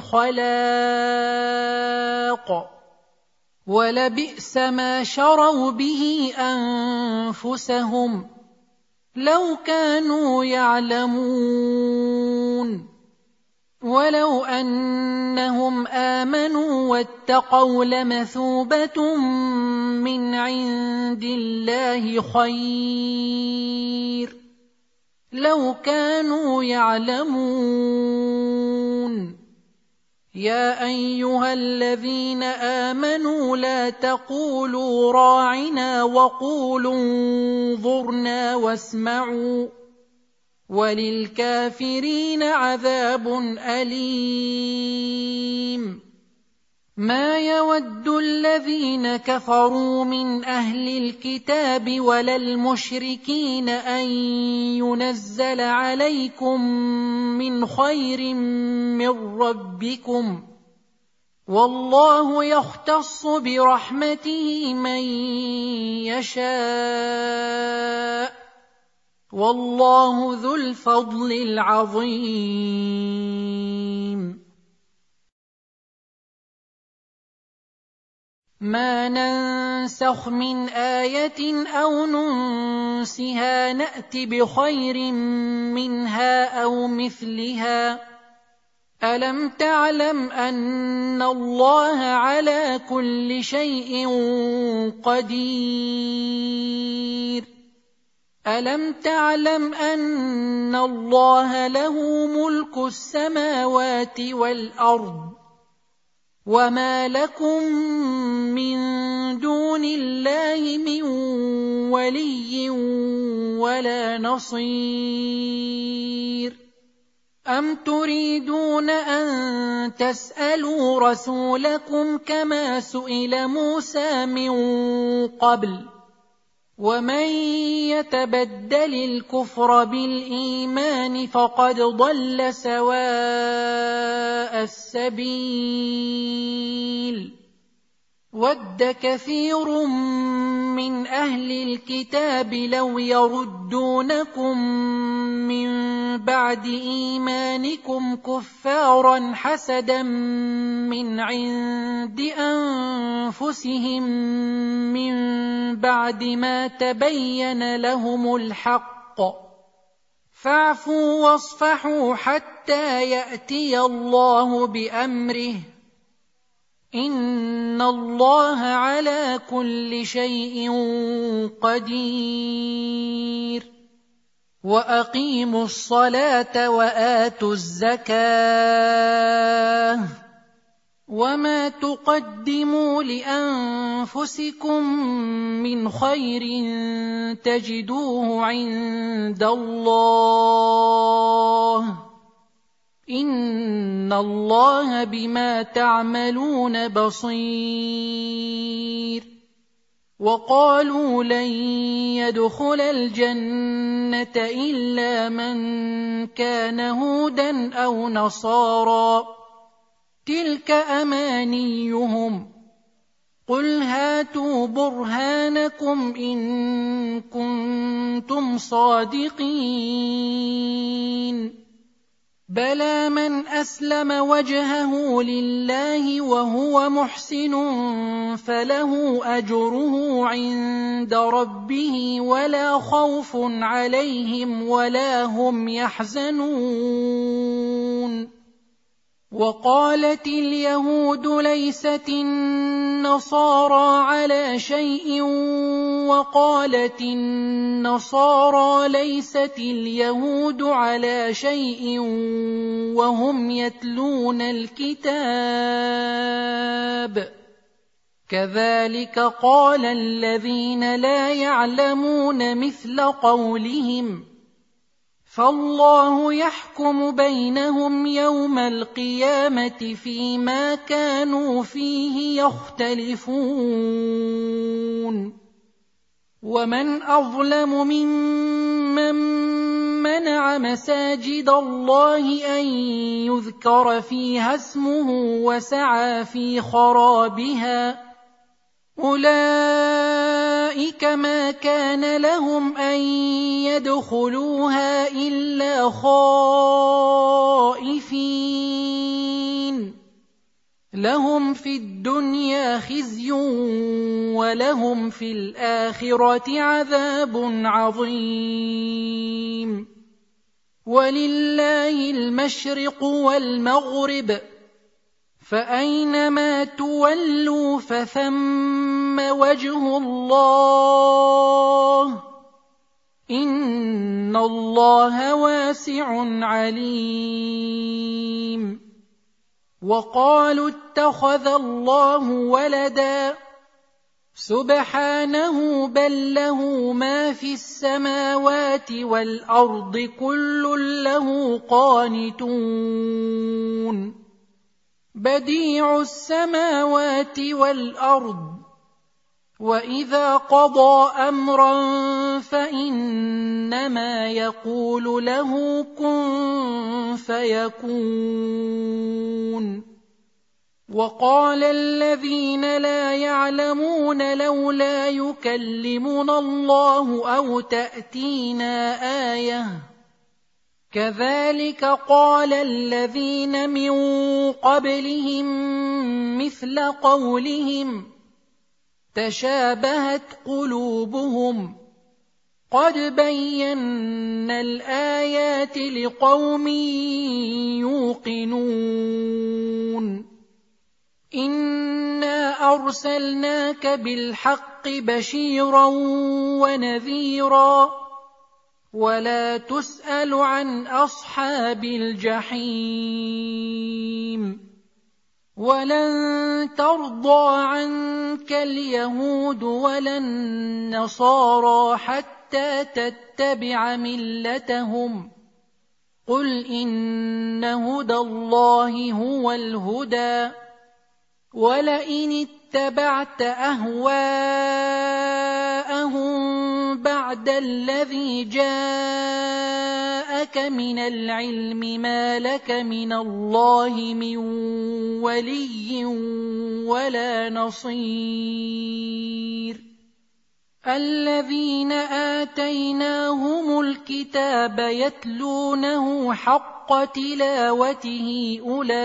Speaker 1: خَلَاقٍ وَلَبِئْسَ مَا شَرَوْا بِهِ أَنفُسَهُمْ لَوْ كَانُوا يَعْلَمُونَ وَلَوْ أَنَّهُمْ آمَنُوا وَاتَّقَوْا لَمَثُوبَةٌ مِّنْ عِندِ اللَّهِ خَيْرٌ لَوْ كَانُوا يَعْلَمُونَ يَا أَيُّهَا الَّذِينَ آمَنُوا لَا تَقُولُوا رَاعِنَا وَقُولُوا انظُرْنَا وَاسْمَعُوا وَلِلْكَافِرِينَ عَذَابٌ أَلِيمٌ مَا يَوَدُّ الَّذِينَ كَفَرُوا مِنْ أَهْلِ الْكِتَابِ وَلَا الْمُشْرِكِينَ أَنْ يُنَزَّلَ عَلَيْكُمْ مِنْ خَيْرٍ مِّن رَّبِّكُمْ وَاللَّهُ يَخْتَصُّ بِرَحْمَتِهِ مَن يَشَاءُ وَاللَّهُ ذُو الْفَضْلِ الْعَظِيمِ مَا نَنسَخْ مِنْ آيَةٍ أَوْ نُنسِهَا نَأْتِ بِخَيْرٍ مِنْهَا أَوْ مِثْلِهَا أَلَمْ تَعْلَمْ أَنَّ اللَّهَ عَلَى كُلِّ شَيْءٍ قَدِيرٌ أَلَمْ تَعْلَمْ أَنَّ اللَّهَ لَهُ مُلْكُ السَّمَاوَاتِ وَالْأَرْضِ وَمَا لَكُم مِّن دُونِ اللَّهِ مِن وَلِيٍّ وَلَا نَصِيرٍ أَمْ تُرِيدُونَ أَن تَسْأَلُوا رَسُولَكُمْ كَمَا سُئِلَ مُوسَىٰ مِن قَبْلُ وَمَن يَتَبَدَّلِ الْكُفْرَ بِالْإِيمَانِ فَقَدْ ضَلَّ سَوَاءَ السَّبِيلِ وَدَّ كَثِيرٌ مِّنْ أَهْلِ الْكِتَابِ لَوْ يَرُدُّونَكُم مِّن بَعْدِ إِيمَانِكُمْ كُفَّارًا حَسَدًا مِّنْ عِندِ أَنفُسِهِم مِّن بَعْدِ مَا تَبَيَّنَ لَهُمُ الْحَقُّ فَاعْفُوا وَاصْفَحُوا حَتَّى يَأْتِيَ اللَّهُ بِأَمْرِهِ إن الله على كل شيء قدير وأقيموا الصلاة وآتوا الزكاة وما تقدموا لأنفسكم من خير تجدوه عند الله إن الله بما تعملون بصير وقالوا لن يدخل الجنة إلا من كان هودا أو نصارى تلك أمانيهم قل هاتوا برهانكم إن كنتم صادقين بلى من أسلم وجهه لله وهو محسن فله أجره عند ربه ولا خوف عليهم ولا هم يحزنون وقالت اليهود ليست النصارى على شيء وقالت النصارى ليست اليهود على شيء وهم يتلون الكتاب كذلك قال الذين لا يعلمون مثل قولهم فالله يحكم بينهم يوم القيامة فيما كانوا فيه يختلفون ومن أظلم ممن منع مساجد الله أن يذكر فيها اسمه وسعى في خرابها أولئك ما كان لهم أن يدخلوها إلا خائفين لهم في الدنيا خزي ولهم في الآخرة عذاب عظيم ولله المشرق والمغرب فأينما تولوا فثم وجه الله إن الله واسع عليم وقالوا اتخذ الله ولدا سبحانه بل له ما في السماوات والأرض كل له قانتون بديع السماوات والأرض وإذا قضى أمرا فإنما يقول له كن فيكون وقال الذين لا يعلمون لولا يكلمنا الله أو تأتينا آية كذلك قال الذين من قبلهم مثل قولهم تشابهت قلوبهم قد بينا الآيات لقوم يوقنون إنا أرسلناك بالحق بشيرا ونذيرا ولا تسأل عن أصحاب الجحيم ولن ترضى عنك اليهود ولا النصارى حتى تتبع ملتهم قل إن هدى الله هو الهدى ولئن اتبعت أهواءهم بعد الذي جاءك من العلم ما لك من الله من ولي ولا نصير الذين آتيناهم الكتاب يتلونه حق تلاوته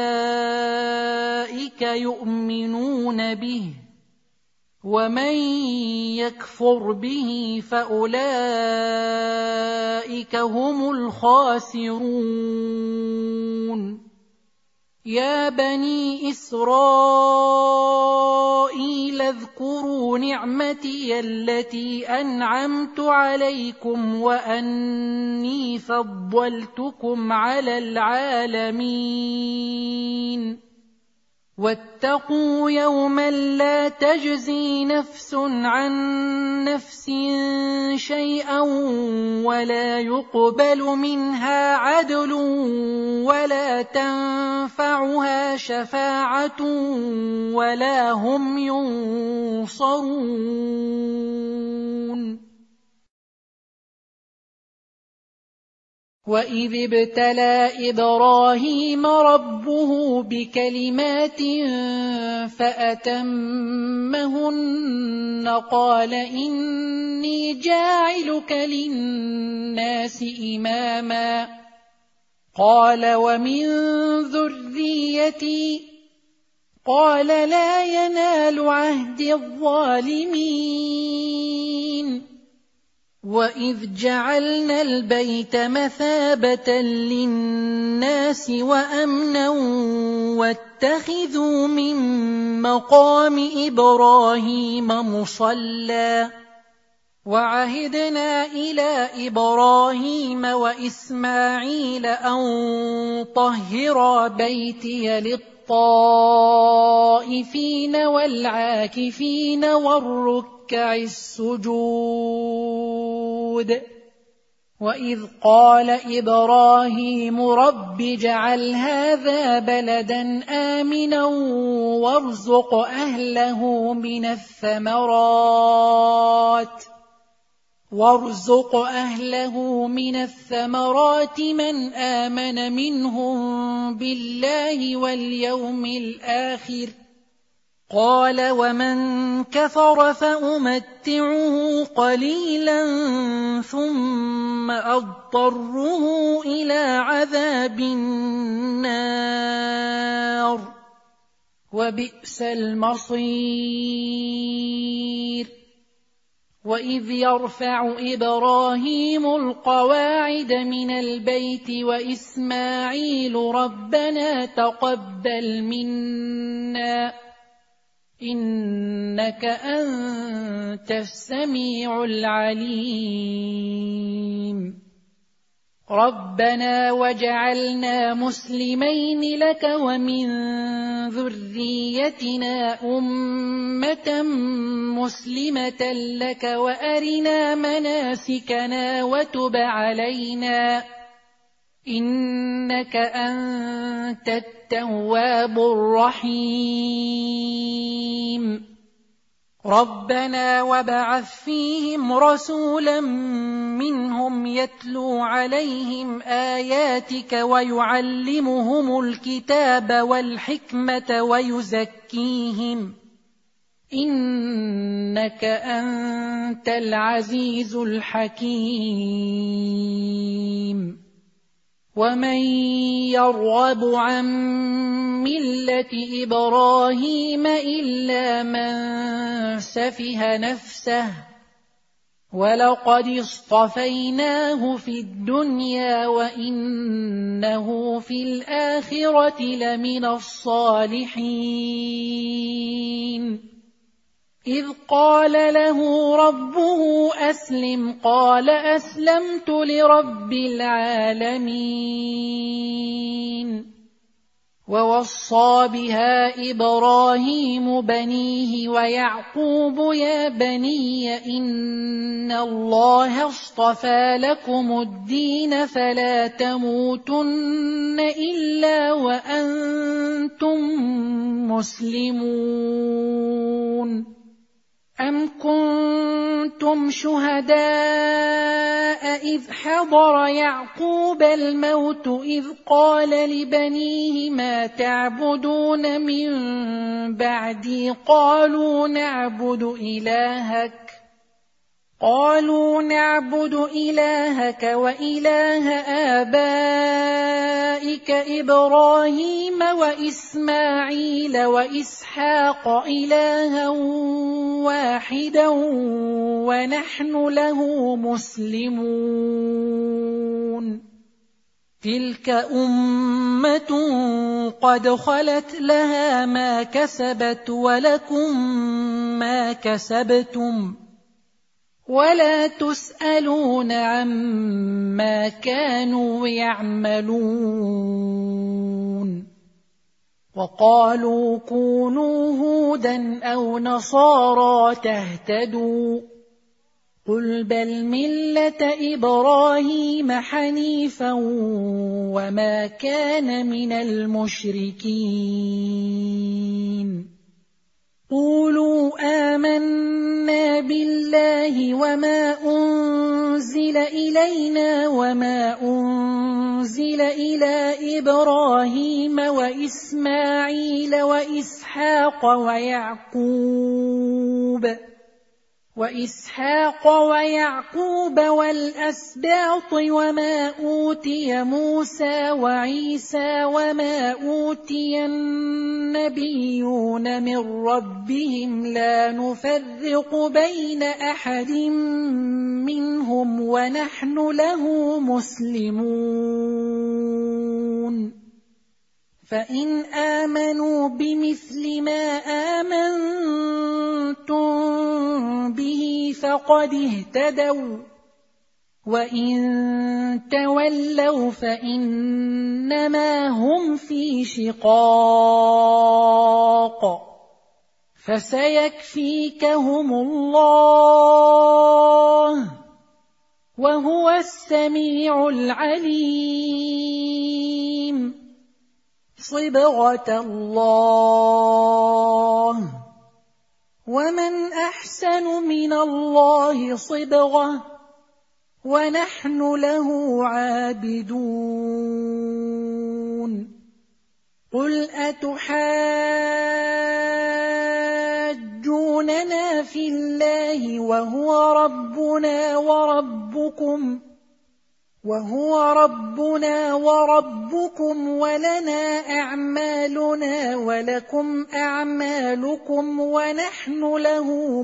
Speaker 1: أولئك يؤمنون به ومن يكفر به فأولئك هم الخاسرون يا بني إسرائيل اذكروا نعمتي التي أنعمت عليكم وأني فضلتكم على العالمين واتقوا يوما لا تجزي نفس عن نفس شيئا ولا يقبل منها عدل ولا تنفعها شفاعة ولا هم ينصرون وإذ ابتلى إبراهيم ربه بكلمات فأتمهن قال إني جاعلك للناس إماما قال ومن ذريتي قال لا ينال عهد الظالمين وإذ جعلنا البيت مثابة للناس وأمنا واتخذوا من مقام إبراهيم مصلى وعهدنا إلى إبراهيم وإسماعيل أن طهرا بيتي للطائفين والعاكفين والركع السجود وإذ قال إبراهيم رب اجعل هذا بلدا آمنا وارزق أهله من الثمرات وارزق أهله من الثمرات من آمن منهم بالله واليوم الآخر قال ومن كفر فأمتعه قليلا ثم أضطره إلى عذاب النار وبئس المصير وإذ يرفع إبراهيم القواعد من البيت وإسماعيل ربنا تقبل منا إنك أنت السميع العليم ربنا وجعلنا مسلمين لك ومن ذريتنا أمة مسلمة لك وأرنا مناسكنا وتب علينا إنك أنت التواب الرحيم ربنا وابعث فيهم رسولا منهم يتلو عليهم آياتك ويعلمهم الكتاب والحكمة ويزكيهم إنك أنت العزيز الحكيم ومن يرغب عن ملة إبراهيم إلا من سفه نفسه ولقد اصطفيناه في الدنيا وإنه في الآخرة لمن الصالحين إذ قال له ربه أسلم قال أسلمت لرب العالمين ووصى بها إبراهيم بنيه ويعقوب يا بني إن الله اصطفى لكم الدين فلا تموتن إلا وأنتم مسلمون أم كنتم شهداء إذ حضر يعقوب الموت إذ قال لبنيه ما تعبدون من بعدي قالوا نعبد إلهك قالوا نعبد إلهك وإله آبائك إبراهيم وإسماعيل وإسحاق إلها واحدا ونحن له مسلمون تلك أمة قد خلت لها ما كسبت ولكم ما كسبتم ولا تسألون عما كانوا يعملون وقالوا كونوا هودا أو نصارى تهتدوا قل بل ملة إبراهيم حنيفا وما كان من المشركين قولوا آمنا بالله وما أنزل إلينا وما أنزل إلى إبراهيم وإسماعيل وإسحاق ويعقوب وإسحاق ويعقوب والأسباط وما أوتي موسى وعيسى وما أوتي النبيون من ربهم لا نفرق بين أحد منهم ونحن له مسلمون فإن آمنوا بمثل ما آمنتم به فقد اهتدوا وإن تولوا فإنما هم في شقاق فسيكفيكهم الله وهو السميع العليم صبغة الله ومن أحسن من الله صبغة ونحن له عابدون قل أتحاجوننا في الله وهو ربنا وربكم وهو ربنا وربكم ولنا أعمالنا ولكم أعمالكم ونحن له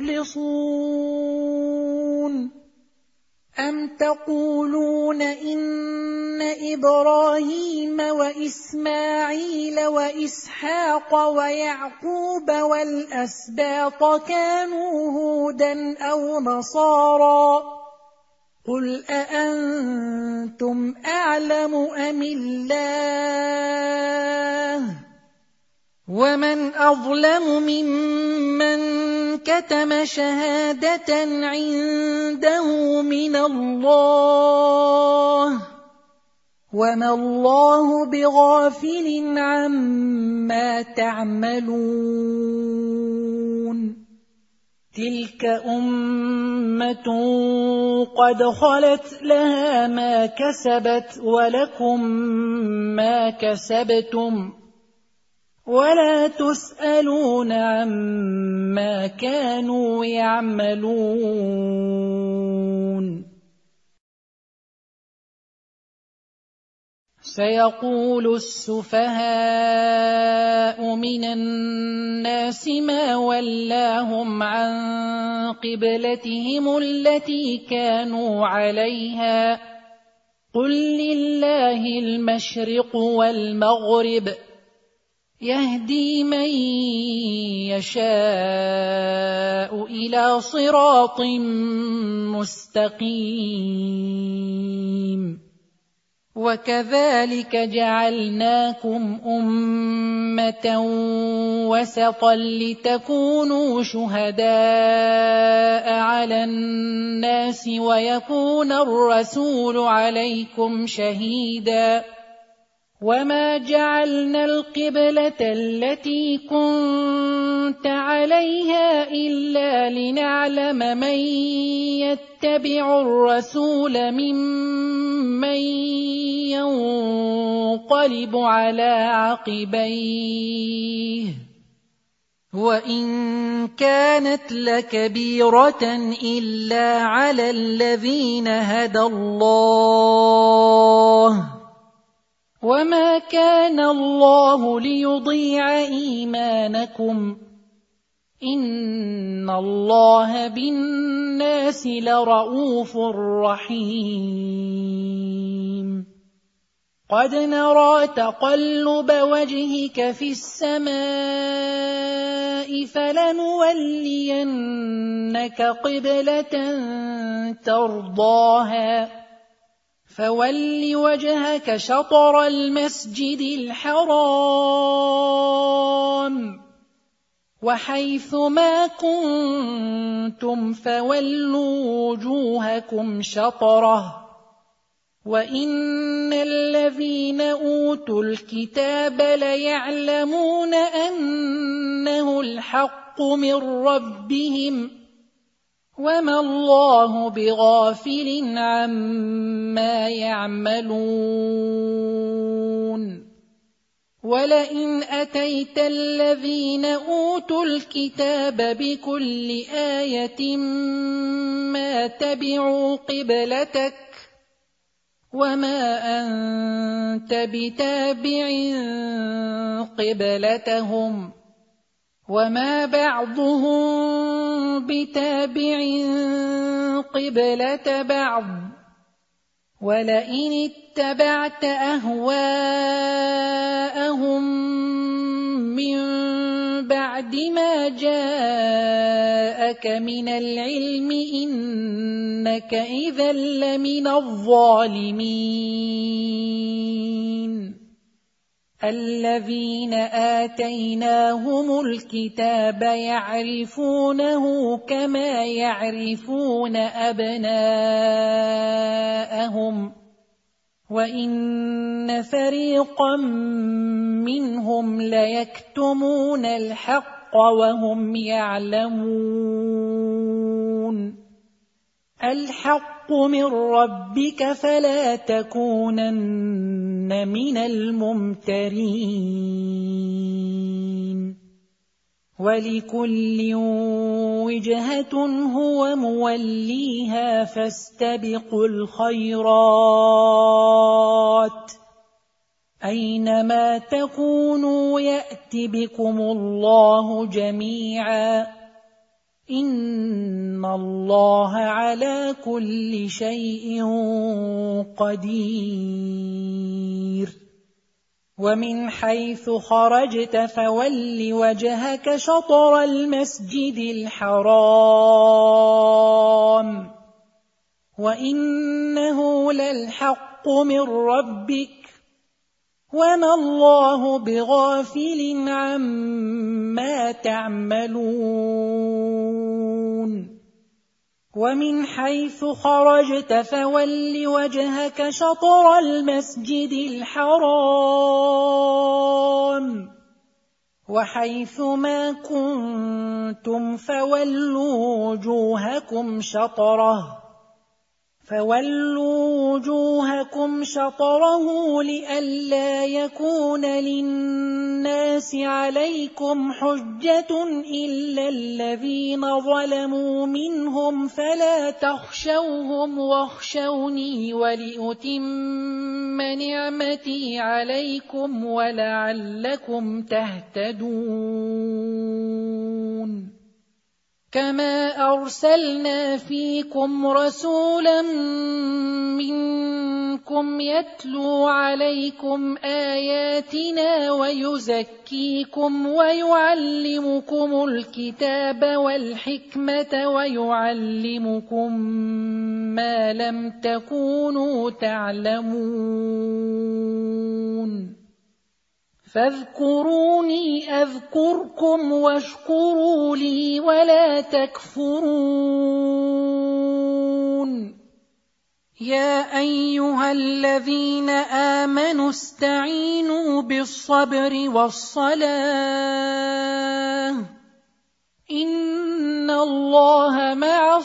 Speaker 1: مخلصون أم تقولون إن إبراهيم وإسماعيل وإسحاق ويعقوب والأسباط كانوا هودا أو نصارى قل أأنتم أعلم أم الله ومن أظلم ممن كتم شهادة عنده من الله وما الله بغافل عما تعملون تلك أمة قد خلت لها ما كسبت ولكم ما كسبتم ولا تسألون عما كانوا يعملون سيقول السفهاء من الناس ما ولاهم عن قبلتهم التي كانوا عليها قل لله المشرق والمغرب يهدي من يشاء إلى صراط مستقيم وكذلك جعلناكم أمة وسطا لتكونوا شهداء على الناس ويكون الرسول عليكم شهيدا وما جعلنا القبلة التي كنت عليها إلا لنعلم من يتبع الرسول ممن ينقلب على عقبيه وإن كانت لكبيرة إلا على الذين هدى الله وما كان الله ليضيع إيمانكم إن الله بالناس لرءوف رحيم قد نرى تقلب وجهك في السماء فلنولينك قبلة ترضاها فول وجهك شطر المسجد الحرام وحيث ما كنتم فولوا وجوهكم شطره وإن الذين أوتوا الكتاب ليعلمون أنه الحق من ربهم وما الله بغافل عما يعملون ولئن أتيت الذين أوتوا الكتاب بكل آية ما تبعوا قبلتك وما أنت بتابع قبلتهم وما بعضهم بتابع قبلة بعض ولئن اتبعت أهواءهم من بعد ما جاءك من العلم إنك إذا لمن الظالمين الذين آتيناهم الكتاب يعرفونه كما يعرفون أبناءهم وإن فريقا منهم ليكتمون الحق وهم يعلمون الحق من ربك فلا تكونن من الممترين ولكل وجهة هو موليها فاستبقوا الخيرات أينما تكونوا يأت بكم الله جميعا إن الله على كل شيء قدير ومن حيث خرجت فول وجهك شطر المسجد الحرام وإنه للحق من ربك وما الله بغافل عما تعملون ومن حيث خرجت فول وجهك شطر المسجد الحرام وحيث ما كنتم فولوا وجوهكم شطره فولوا وجوهكم شطره لئلا يكون للناس عليكم حجة إلا الذين ظلموا منهم فلا تخشوهم واخشوني ولأتم نعمتي عليكم ولعلكم تهتدون كما أرسلنا فيكم رسولا منكم يتلو عليكم آياتنا ويزكيكم ويعلمكم الكتاب والحكمة ويعلمكم ما لم تكونوا تعلمون فاذكروني أذكركم واشكروا لي ولا تكفرون يا أيها الذين آمنوا استعينوا بالصبر والصلاة إن الله مع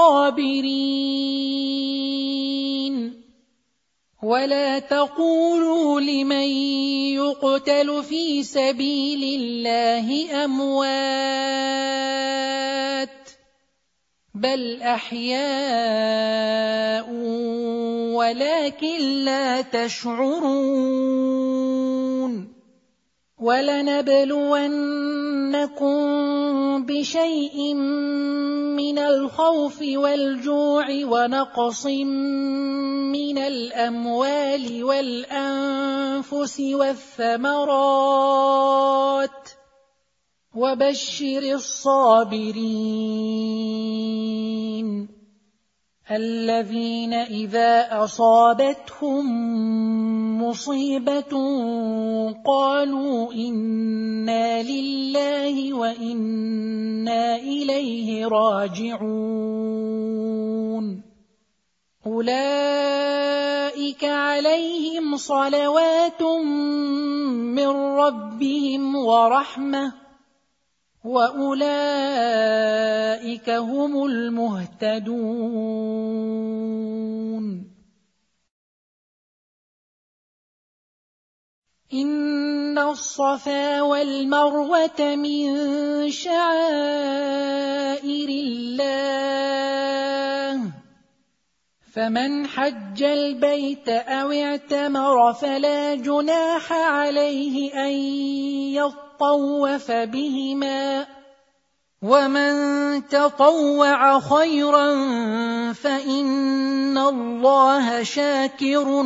Speaker 1: الصابرين ولا تقولوا لمن يقتل في سبيل الله أموات بل أحياء ولكن لا تشعرون ولنبلون ولنبلونكم بشيء من الخوف والجوع ونقص من الأموال والأنفس والثمرات وبشر الصابرين الذين إذا أصابتهم مصيبة قالوا إنا لله وإنا إليه راجعون أولئك عليهم صلوات من ربهم ورحمة وأولئك هم المهتدون إن الصفا والمروة من شعائر الله فمن حج البيت أو اعتمر فلا جناح عليه أن يطوف بهما ومن تطوع خيرا فإن الله شاكر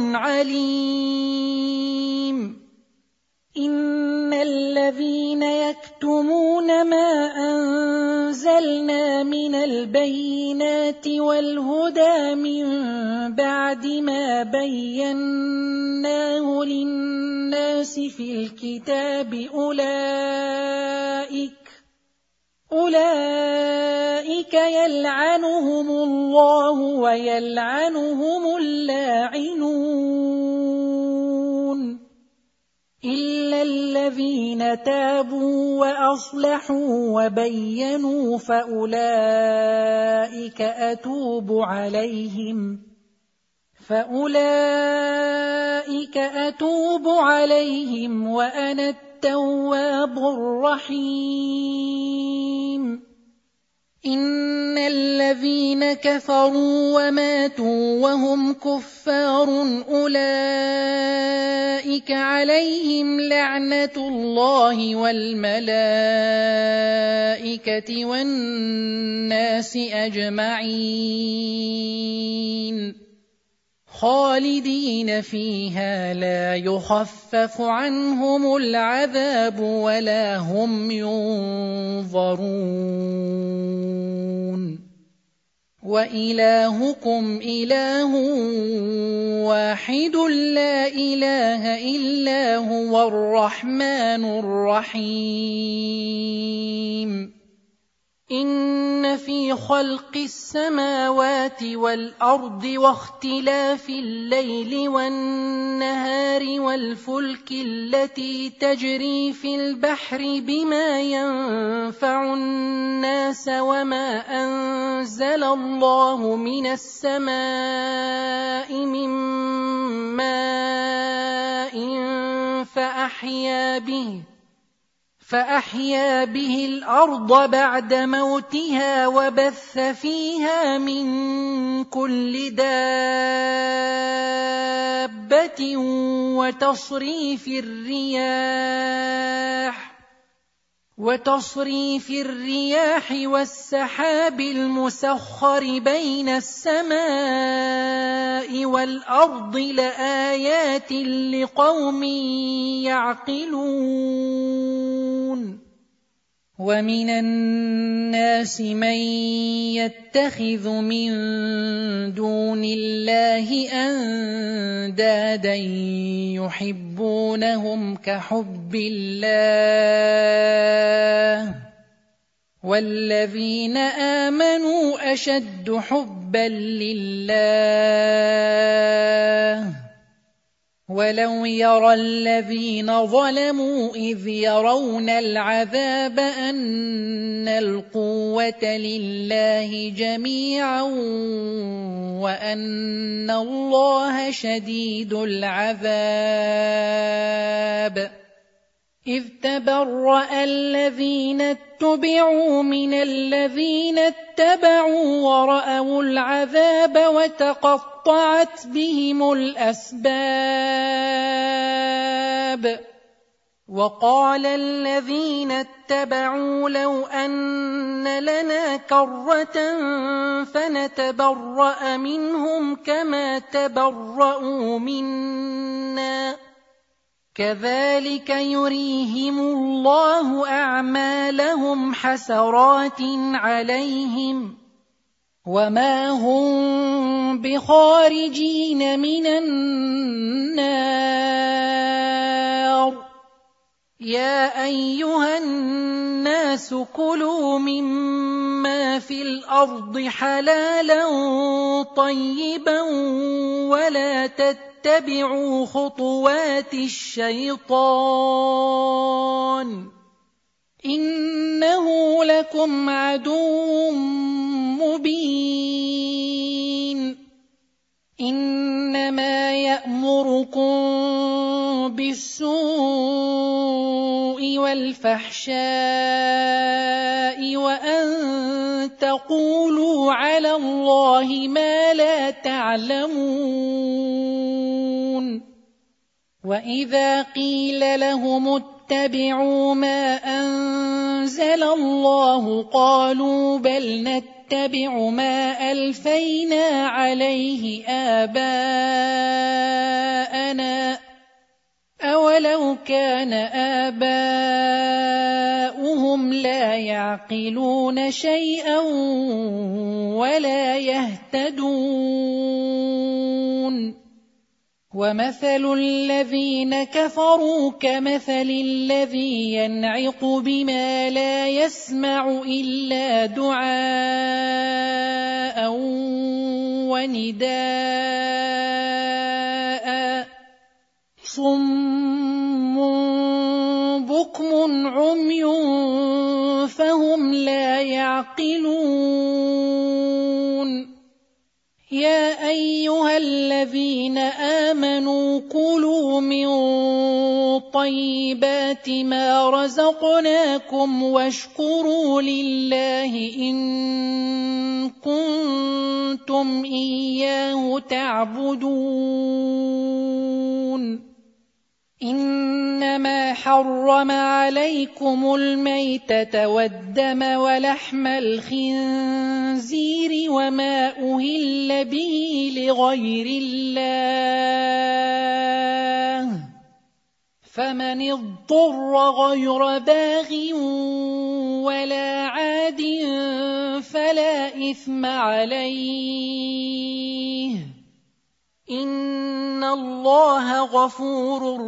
Speaker 1: عليم إن الذين يكتمون ما أنزلنا من البينات والهدى من بعد ما بيناه للناس في الكتاب أولئك أولئك يلعنهم الله ويلعنهم اللاعنون إلا الذين تابوا وأصلحوا وبينوا فأولئك أتوب عليهم فأولئك أتوب عليهم وأنا التواب الرحيم إن الذين كفروا وماتوا وهم كفار أولئك عليهم لعنة الله والملائكة والناس أجمعين خالدين فيها لا يخفف عنهم العذاب ولا هم ينظرون وإلهكم إله واحد لا إله إلا هو الرحمن الرحيم إن في خلق السماوات والأرض واختلاف الليل والنهار والفلك التي تجري في البحر بما ينفع الناس وما أنزل الله من السماء من ماء فأحيا به فأحيا به الأرض بعد موتها وبث فيها من كل دابة وتصريف الرياح وتصريف الرياح والسحاب المسخر بين السماء والأرض لآيات لقوم يعقلون ومن الناس من يتخذ من دون الله أندادا يحبونهم كحب الله والذين آمنوا أشد حبا لله ولو يرى الذين ظلموا إذ يرون العذاب أن القوة لله جميعا وأن الله شديد العذاب إذ تبرأ الذين اتبعوا من الذين اتبعوا ورأوا العذاب وتقطعت بهم الأسباب وقال الذين اتبعوا لو أن لنا كرة فنتبرأ منهم كما تبرؤوا منا كذلك يريهم الله أعمالهم حسرات عليهم وما هم بخارجين من النار يا أيها الناس كلوا مما في الأرض حلالا طيبا ولا تتبعوا خطوات الشيطان إنه لكم عدو مبين إنما يأمركم بالسوء والفحشاء وأن تقولوا على الله ما لا تعلمون وإذا قيل لهم اتبعوا ما أنزل الله قالوا بل نتبع ما ألفينا عليه آباءنا أولو كان آباؤهم لا يعقلون شيئا ولا يهتدون ومثل الذين كفروا كمثل الذي ينعق بما لا يسمع إلا دعاء ونداء صم بكم عمي فهم لا يعقلون يا أيها الذين آمنوا كلوا من طيبات ما رزقناكم واشكروا لله إن كنتم إياه تعبدون إنما حرم عليكم الميتة والدم ولحم الخنزير وما أهل به لغير الله فمن اضطر غير باغ ولا عاد فلا إثم عليه إن الله غفور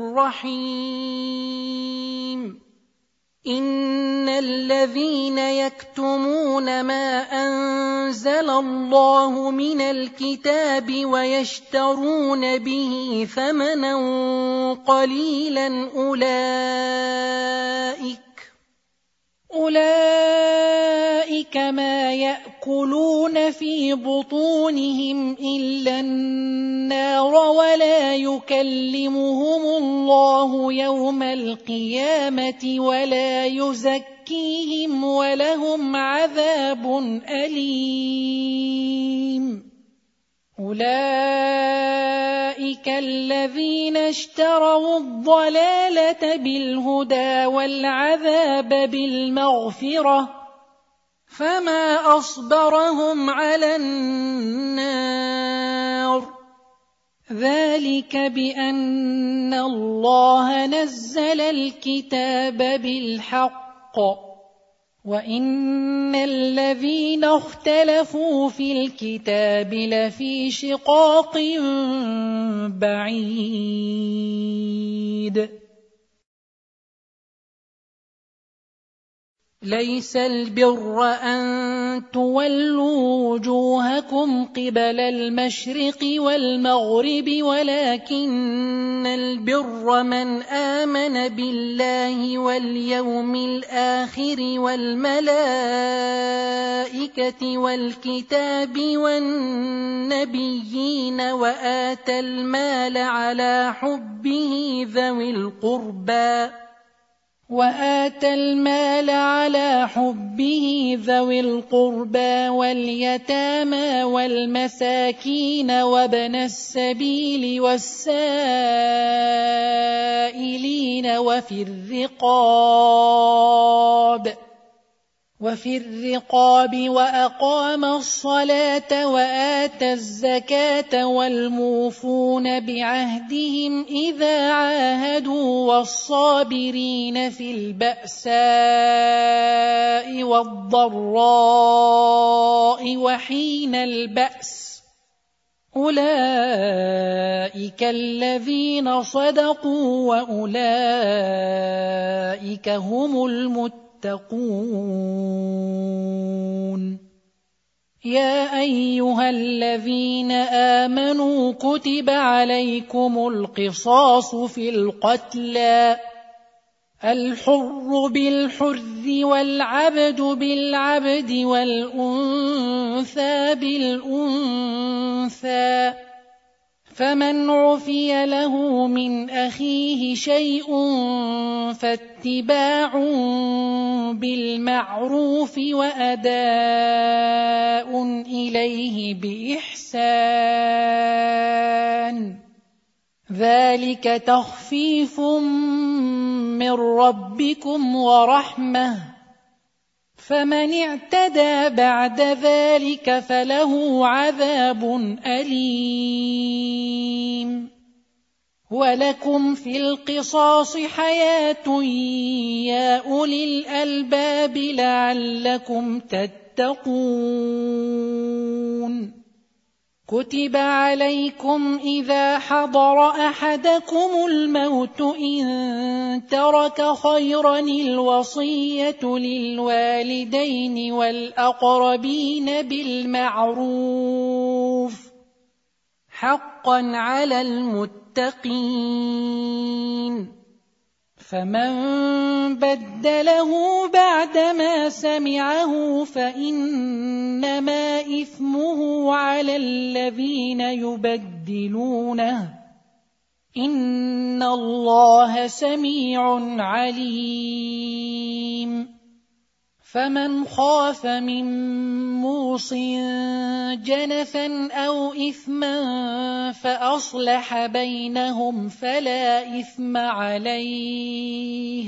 Speaker 1: رحيم إن الذين يكتمون ما أنزل الله من الكتاب ويشترون به ثمنا قليلا أولئك أولئك ما يأكلون في بطونهم إلا النار ولا يكلمهم الله يوم القيامة ولا يزكيهم ولهم عذاب أليم أولئك الذين اشتروا الضلالة بالهدى والعذاب بالمغفرة فما أصبرهم على النار ذلك بأن الله نزل الكتاب بالحق وإن الذين اختلفوا في الكتاب لفي شقاق بعيد ليس البر أن تولوا وجوهكم قبل المشرق والمغرب ولكن البر من آمن بالله واليوم الآخر والملائكة والكتاب والنبيين وآتى المال على حبه ذوي القربى وآتى المال على حبه ذوي القربى واليتامى والمساكين وابن السبيل والسائلين وفي الرقاب وفي الرقاب وأقام الصلاة وآتى الزكاة والموفون بعهدهم إذا عاهدوا والصابرين في البأساء والضراء وحين البأس أولئك الذين صدقوا وأولئك هم المتقون تقون. يا أيها الذين آمنوا كتب عليكم القصاص في القتلى الحر بالحر والعبد بالعبد والأنثى بالأنثى فمن عفي له من أخيه شيء فاتباع بالمعروف وأداء إليه بإحسان ذلك تخفيف من ربكم ورحمة فمن اعتدى بعد ذلك فله عذاب أليم. ولكم في القصاص حياة يا أولي الألباب لعلكم تتقون. كتب عليكم إذا حضر أحدكم الموت إن ترك خيرا الوصية للوالدين والأقربين بالمعروف حقا على المتقين. فمن بدله بعدما سمعه فإنما إثمه على الذين يبدلونه إن الله سميع عليم. فمن خاف من موص جنفا أو إثما فأصلح بينهم فلا إثم عليه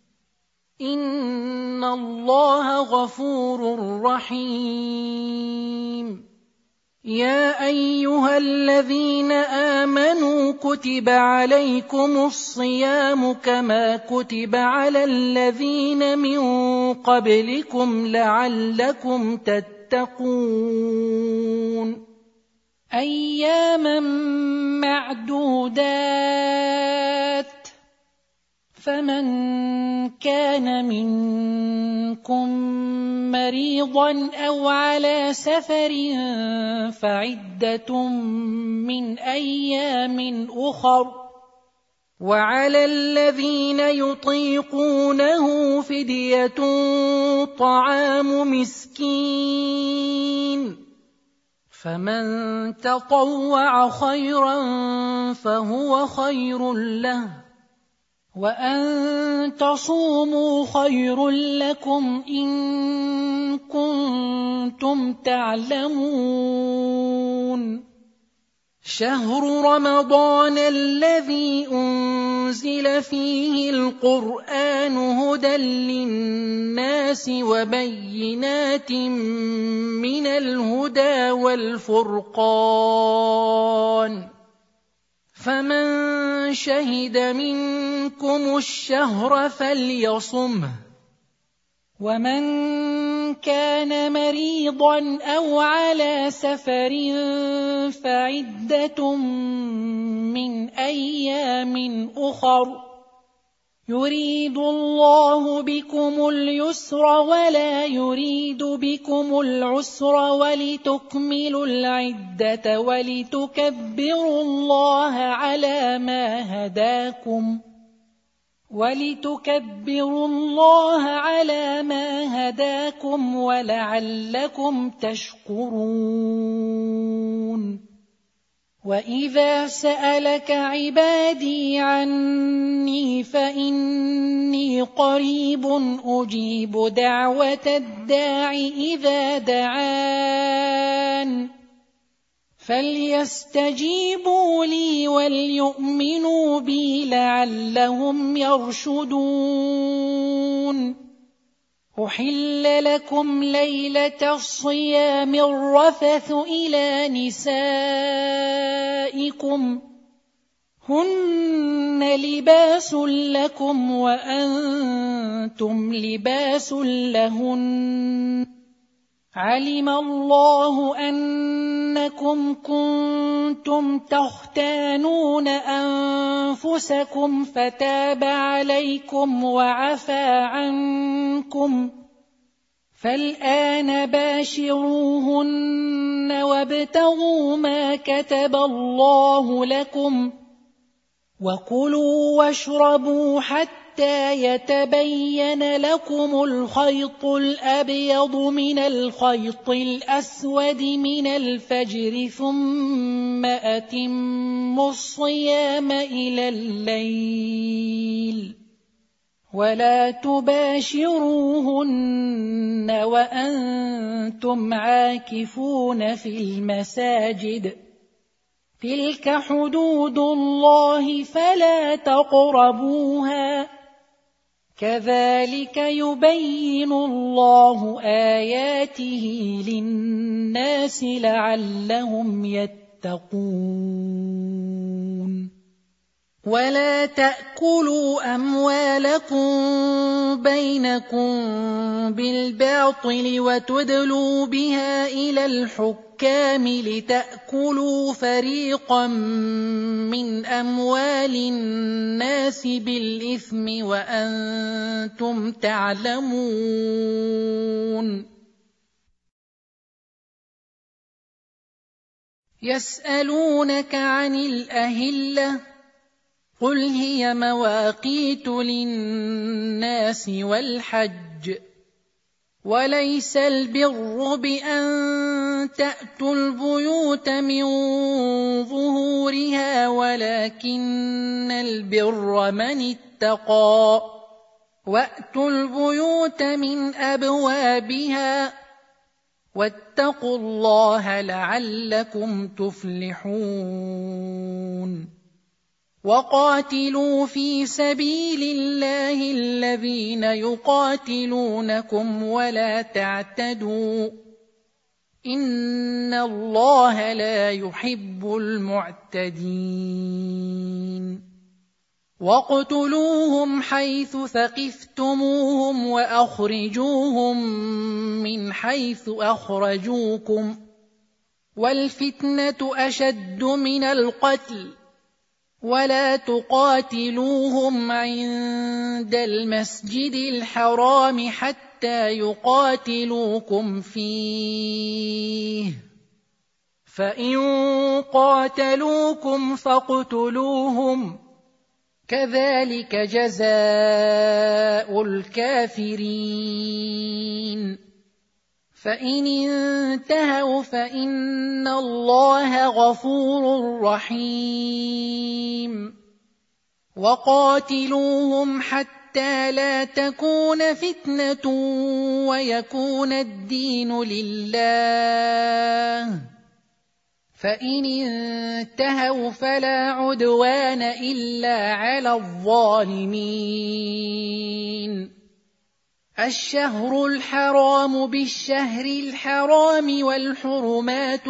Speaker 1: إن الله غفور رحيم. يا أيها الذين آمنوا كتب عليكم الصيام كما كتب على الذين من قبلكم لعلكم تتقون. أياما معدودات فمن كان منكم مريضا أو على سفر فعدة من أيام أخر وعلى الذين يطيقونه فدية طعام مسكين فمن تطوع خيرا فهو خير له وأن تصوموا خير لكم إن كنتم تعلمون. شهر رمضان الذي أنزل فيه القرآن هدى للناس وبينات من الهدى والفرقان فمن شهد منكم الشهر فليصمه ومن كان مريضا أو على سفر فعدة من أيام أخر يريد الله بكم اليسر ولا يريد بكم العسر ولتكملوا العدة ولتكبروا الله على ما هداكم ولتكبروا الله على ما هداكم ولعلكم تشكرون. وإذا سألك عبادي عني فإني قريب أجيب دعوة الداع إذا دعان فليستجيبوا لي وليؤمنوا بي لعلهم يرشدون. أحل لكم ليلة الصيام الرفث إلى نسائكم هن لباس لكم وأنتم لباس لهن علم الله أنكم كنتم تختانون أنفسكم فتاب عليكم وعفى عنكم فالآن باشروهن وابتغوا ما كتب الله لكم وكلوا واشربوا حتى يتبين لكم الخيط الأبيض من الخيط الأسود من الفجر ثم أتموا الصيام إلى الليل ولا تباشروهن وأنتم عاكفون في المساجد تلك حدود الله فلا تقربوها كذلك يبين الله آياته للناس لعلهم يتقون. ولا تأكلوا أموالكم بينكم بالباطل وتدلوا بها إلى الحكام لتأكلوا فريقا من أموال الناس بالإثم وأنتم تعلمون. يسألونك عن الأهلة قل هي مواقيت للناس والحج وليس البر بأن تأتوا البيوت من ظهورها ولكن البر من اتقى وأتوا البيوت من أبوابها واتقوا الله لعلكم تفلحون. وقاتلوا في سبيل الله الذين يقاتلونكم ولا تعتدوا إن الله لا يحب المعتدين. واقتلوهم حيث ثقفتموهم وأخرجوهم من حيث أخرجوكم والفتنة أشد من القتل ولا تقاتلوهم عند المسجد الحرام حتى يقاتلوكم فيه فإن قاتلوكم فاقتلوهم كذلك جزاء الكافرين. فإن انتهوا فإن الله غفور رحيم. وقاتلوهم حتى لا تكون فتنة ويكون الدين لله فإن انتهوا فلا عدوان إلا على الظالمين. الشهر الحرام بالشهر الحرام والحرمات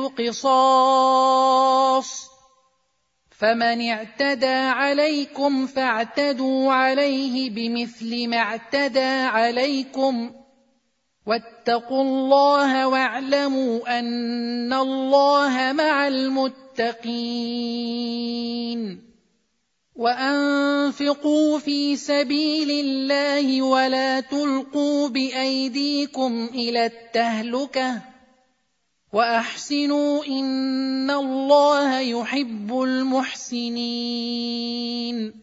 Speaker 1: قصاص فمن اعتدى عليكم فاعتدوا عليه بمثل ما اعتدى عليكم واتقوا الله واعلموا أن الله مع المتقين. وأنفقوا في سبيل الله ولا تلقوا بأيديكم إلى التهلكة وأحسنوا إن الله يحب المحسنين.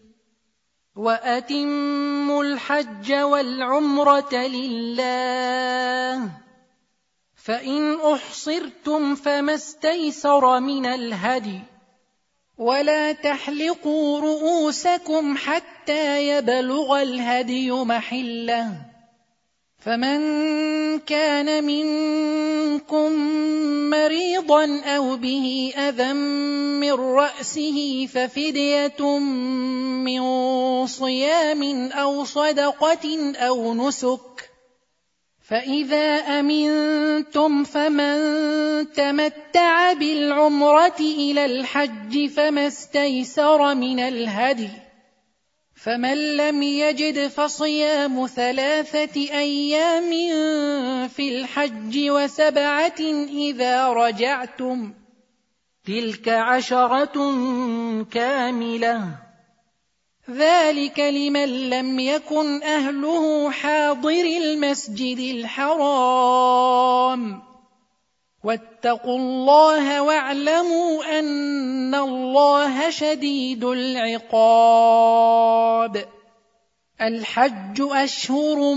Speaker 1: وأتموا الحج والعمرة لله فإن أحصرتم فما استيسر من الهدي ولا تحلقوا رؤوسكم حتى يبلغ الهدي محله، فمن كان منكم مريضا أو به أذى من رأسه ففدية من صيام أو صدقة أو نسك، فإذا أمنتم فمن تمتع بالعمرة إلى الحج فما استيسر من الهدي، فمن لم يجد فصيام ثلاثة أيام في الحج وسبعة إذا رجعتم، تلك عشرة كاملة، ذلك لمن لم يكن أهله حاضر المسجد الحرام، واتقوا الله واعلموا أن الله شديد العقاب. الحج أشهر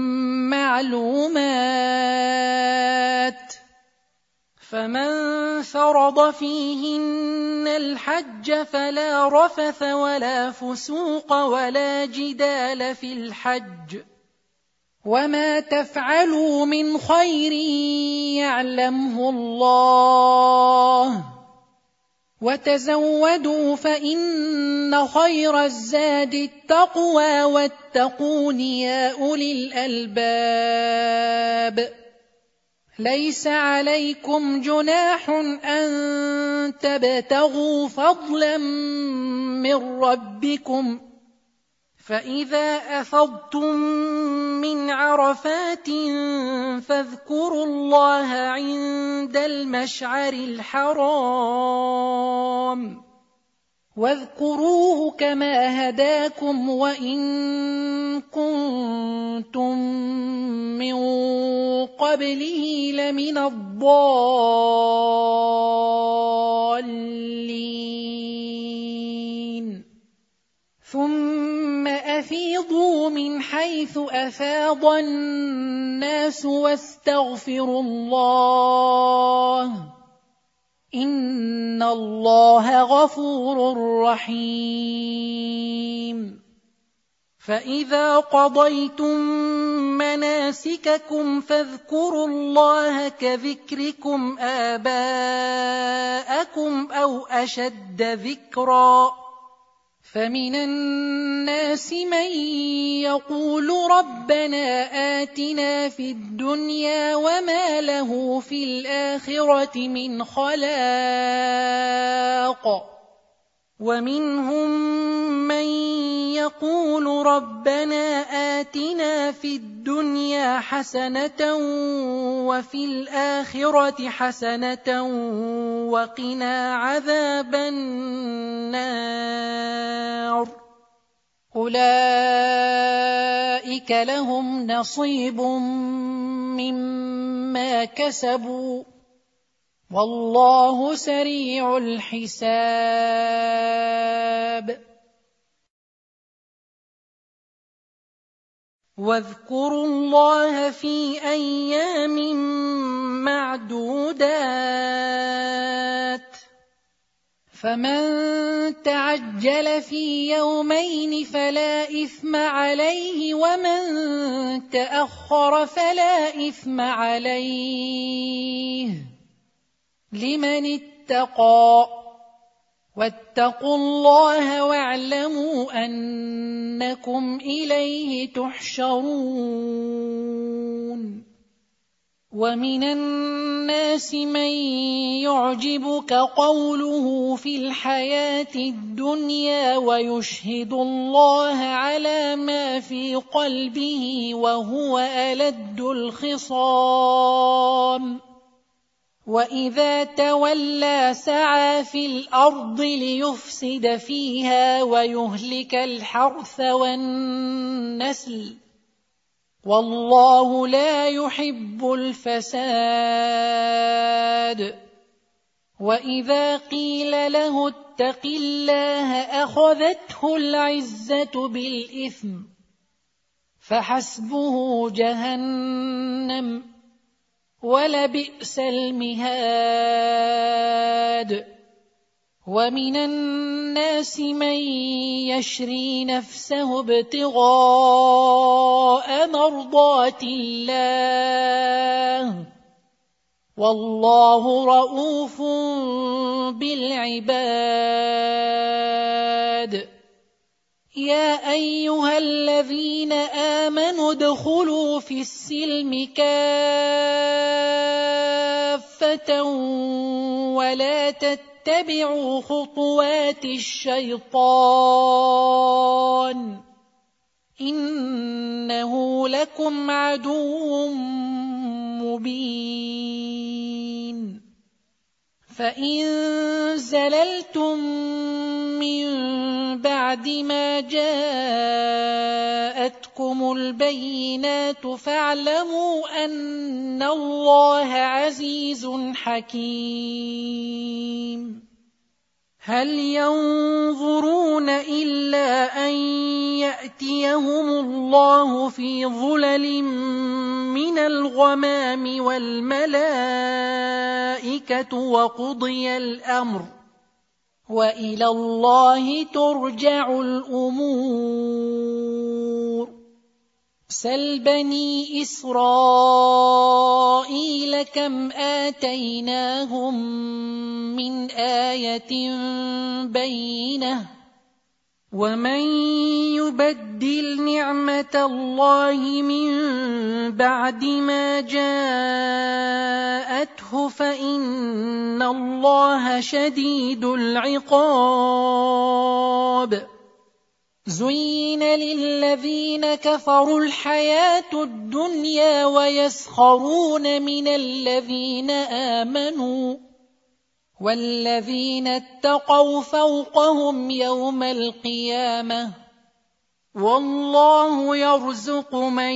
Speaker 1: معلومات، فمن فرض فيهن الحج فلا رفث ولا فسوق ولا جدال في الحج، وما تفعلوا من خير يعلمه الله، وتزودوا فإن خير الزاد التقوى واتقون يا أولي الألباب. ليس عليكم جناح أن تبتغوا فضلا من ربكم، فإذا أفضتم من عرفات فاذكروا الله عند المشعر الحرام، واذكروه كما هداكم وإن كنتم من قبله لمن الضالين. ثم أفيضوا من حيث أفاض الناس واستغفروا الله، إن الله غفور رحيم. فإذا قضيتم مناسككم فاذكروا الله كذكركم آباءكم أو أشد ذكرًا، فمن الناس من يقول ربنا آتنا في الدنيا وما له في الآخرة من خلاق، ومنهم من يقول ربنا آتنا في الدنيا حسنة وفي الآخرة حسنة وقنا عذاب النار. أولئك لهم نصيب مما كسبوا والله سريع الحساب. واذكروا الله في أيام معدودات، فمن تعجل في يومين فلا إثم عليه ومن تأخر فلا إثم عليه لمن اتقى، واتقوا الله واعلموا أنكم إليه تحشرون. ومن الناس من يعجبك قوله في الحياة الدنيا ويشهد الله على ما في قلبه وهو ألد الخصام، وإذا تولى سعى في الأرض ليفسد فيها ويهلك الحرث والنسل، والله لا يحب الفساد. وإذا قيل له اتق الله أخذته العزة بالإثم، فحسبه جهنم ولبئس المهاد. ومن الناس من يشري نفسه ابتغاء مرضات الله والله رءوف بالعباد يا أيها الذين آمنوا ادخلوا في السلم كافة ولا تتبعوا خطوات الشيطان إنه لكم عدو مبين فإن زللتم من بعد ما جاءتكم البينات فاعلموا أن الله عزيز حكيم هل ينظرون إلا أن يأتيهم الله في ظلل من الغمام والملائكة وقضي الأمر وإلى الله ترجع الأمور سل بني إسرائيل كم آتيناهم من آية بينة ومن يبدل نعمة الله من بعد ما جاءته فإن الله شديد العقاب زين للذين كفروا الحياة الدنيا ويسخرون من الذين آمنوا والذين اتقوا فوقهم يوم القيامة والله يرزق من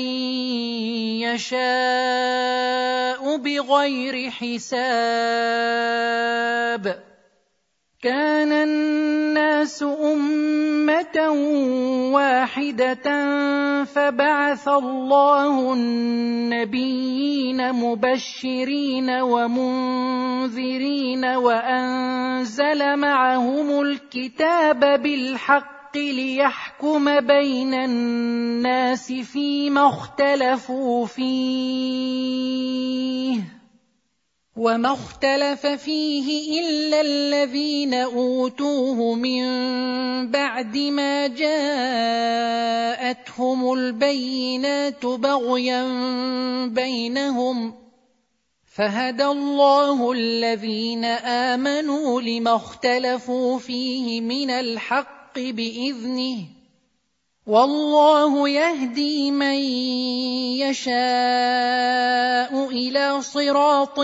Speaker 1: يشاء بغير حساب كان الناس أمة واحدة فبعث الله النبيين مبشرين ومنذرين وأنزل معهم الكتاب بالحق ليحكم بين الناس فيما اختلفوا فيه وما اختلف فيه إلا الذين أوتوه من بعد ما جاءتهم البينات بغيا بينهم فهدى الله الذين آمنوا لما اختلفوا فيه من الحق بإذنه والله يهدي من يشاء إلى صراط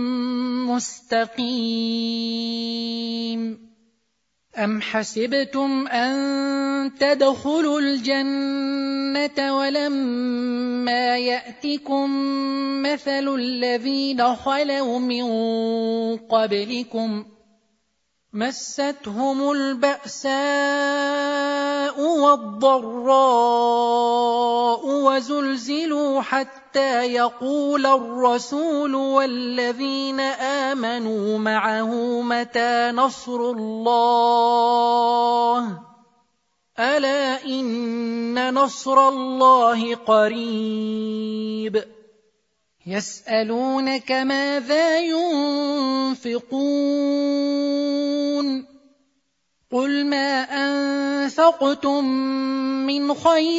Speaker 1: مستقيم أم حسبتم أن تدخلوا الجنة ولما يأتكم مثل الذين خلوا من قبلكم مستهم البأساء والضراء وزلزلوا حتى يقول الرسول والذين آمنوا معه متى نصر الله ألا إن نصر الله قريب يسألونك ماذا ينفقون قل ما أنفقتم من خير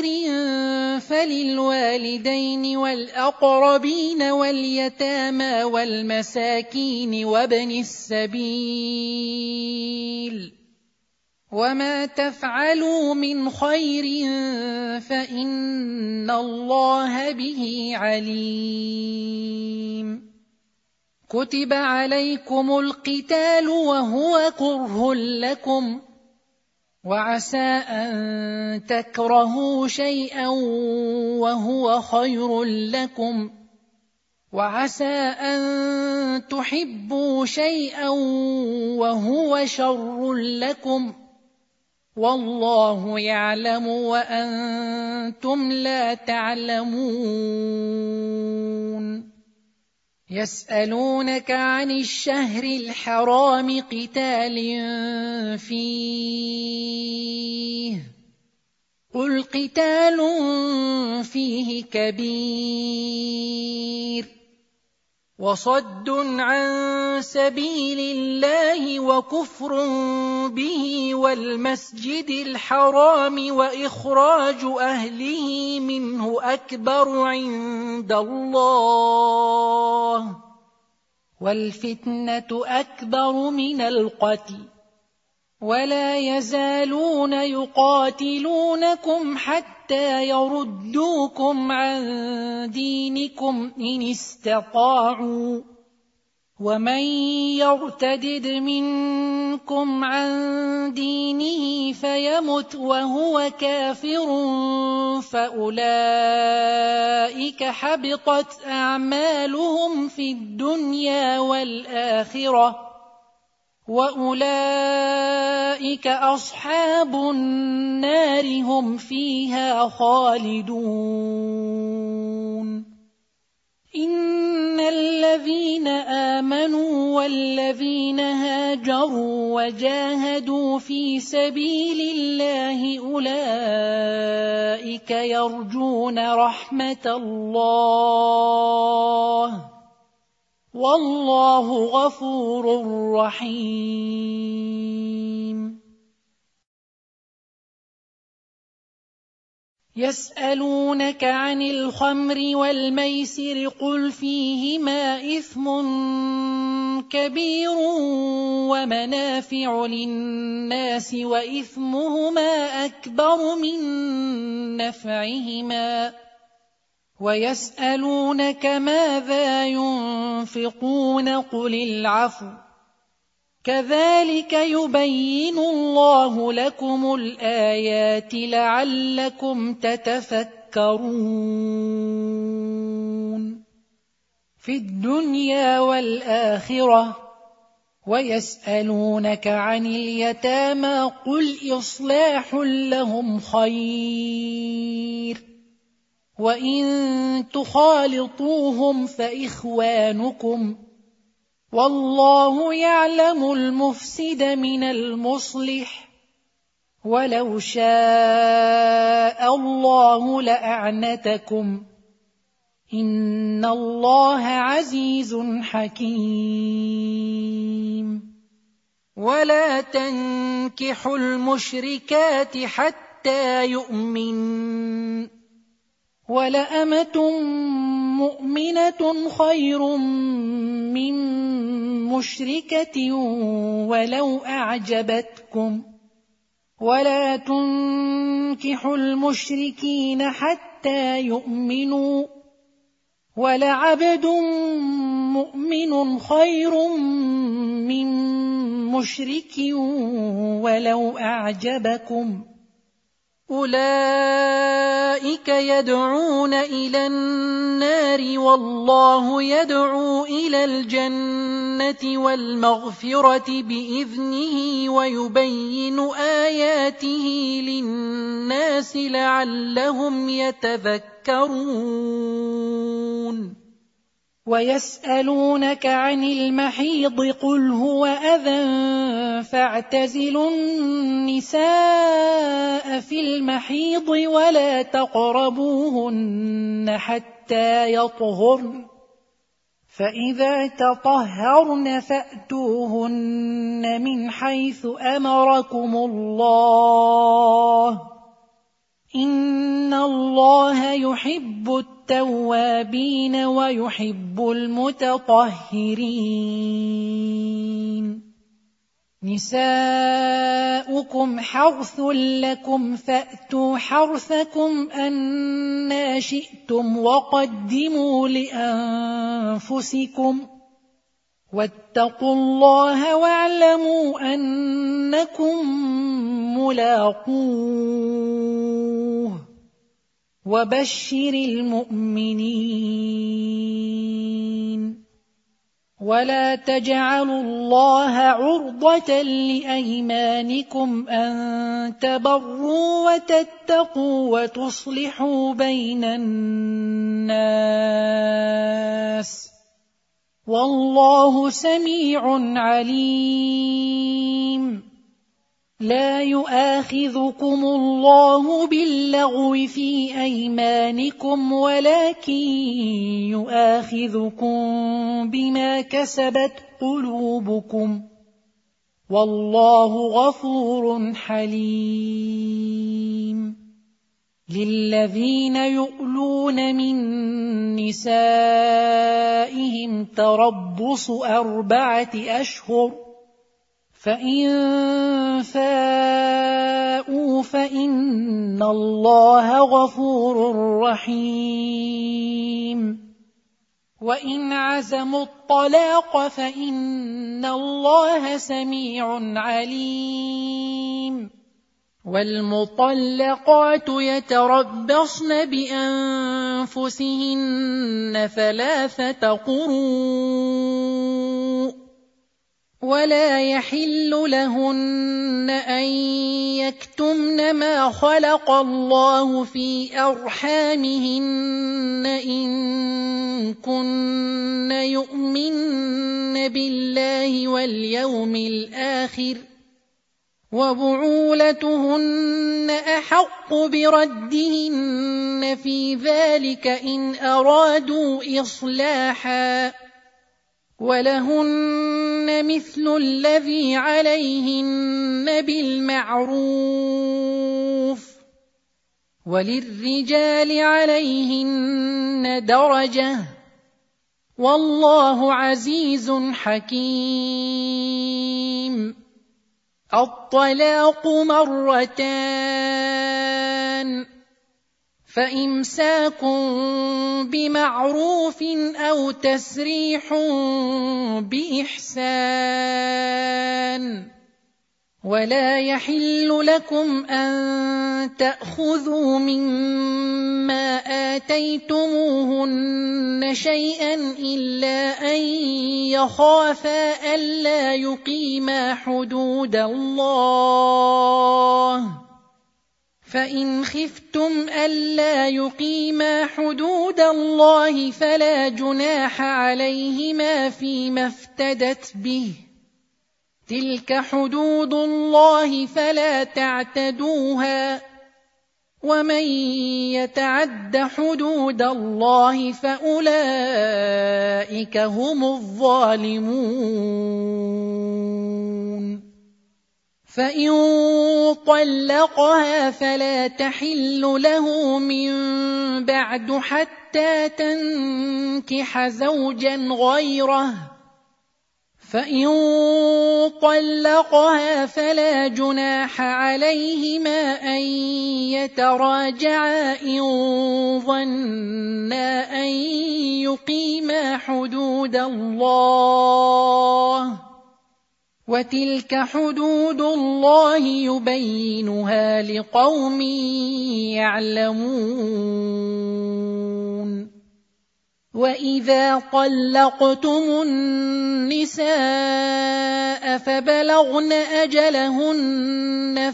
Speaker 1: فللوالدين والأقربين واليتامى والمساكين وابن السبيل وما تفعلوا من خير فإن الله به عليم كتب عليكم القتال وهو كره لكم وعسى أن تكرهوا شيئا وهو خير لكم وعسى أن تحبوا شيئا وهو شر لكم والله يعلم وأنتم لا تعلمون يسألونك عن الشهر الحرام قتال فيه قل قتال فيه كبير وصد عن سبيل الله وكفر به والمسجد الحرام وإخراج أهله منه أكبر عند الله والفتنة أكبر من القتل ولا يزالون يقاتلونكم حتى يردوكم عن دينكم إن استطاعوا ومن يرتدد منكم عن دينه فيمت وهو كافر فأولئك حبطت أعمالهم في الدنيا والآخرة وأولئك أصحاب النار هم فيها خالدون إن الذين آمنوا والذين هاجروا وجاهدوا في سبيل الله أولئك يرجون رحمة الله والله غفور رحيم يسألونك عن الخمر والميسر قل فيهما إثم كبير ومنافع للناس وإثمهما أكبر من نفعهما ويسألونك ماذا ينفقون قل العفو كذلك يبين الله لكم الآيات لعلكم تتفكرون في الدنيا والآخرة ويسألونك عن اليتامى قل إصلاح لهم خير وإن تخالطوهم فإخوانكم والله يعلم المفسد من المصلح ولو شاء الله لأعنتكم إن الله عزيز حكيم ولا تنكحوا المشركات حتى يؤمنوا ولأمة مؤمنة خير من مشركة ولو أعجبتكم ولا تنكحوا المشركين حتى يؤمنوا ولعبد مؤمن خير من مشرك ولو أعجبكم أولئك يدعون إلى النار والله يدعو إلى الجنة والمغفرة بإذنه ويبين آياته للناس لعلهم يتذكرون ويسألونك عن المحيض قل هو أذى فاعتزلوا النساء في المحيض ولا تقربوهن حتى يطهرن فإذا تطهرن فأتوهن من حيث أمركم الله إن الله يحب التوابين ويحب المتطهرين نساؤكم حرث لكم فأتوا حرثكم أنى شئتم وقدموا لأنفسكم واتقوا الله واعلموا أنكم ملاقوه وبشر المؤمنين ولا تجعلوا الله عرضة لأيمانكم أن تبروا وتتقوا وتصلحوا بين الناس والله سميع عليم. لا يؤاخذكم الله باللغو في أيمانكم ولكن يؤاخذكم بما كسبت قلوبكم والله غفور حليم. للذين يؤلون من نسائهم تربص أربعة أشهر فإن فاءوا فإن الله غفور رحيم. وإن عزموا الطلاق فإن الله سميع عليم. والمطلقات يتربصن بأنفسهن ثلاثة قروء ولا يحل لهن أن يكتمن ما خلق الله في أرحامهن إن كن يؤمن بالله واليوم الآخر وبعولتهن أحق بردهن في ذلك إن أرادوا إصلاحا ولهن مثل الذي عليهن بالمعروف وللرجال عليهن درجة والله عزيز حكيم. الطلاق مرتان فإمساك بمعروف أو تسريح بإحسان ولا يحل لكم أن تأخذوا مما آتيتموهن شيئا إلا أن يخافا ألا يقيما حدود الله فإن خفتم ألا يقيما حدود الله فلا جناح عليهما فيما افتدت به تلك حدود الله فلا تعتدوها ومن يتعد حدود الله فأولئك هم الظالمون. فإن طلقها فلا تحل له من بعد حتى تنكح زوجا غيره فإن طلقها فلا جناح عليهما أن يتراجعا إن ظنا أن يقيما حدود الله وتلك حدود الله يبينها لقوم يعلمون. وإذا طلقتم النساء فبلغن أجلهن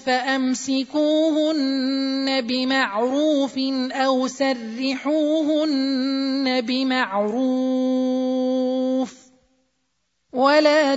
Speaker 1: فأمسكوهن بمعروف أو سرحوهن بمعروف ولا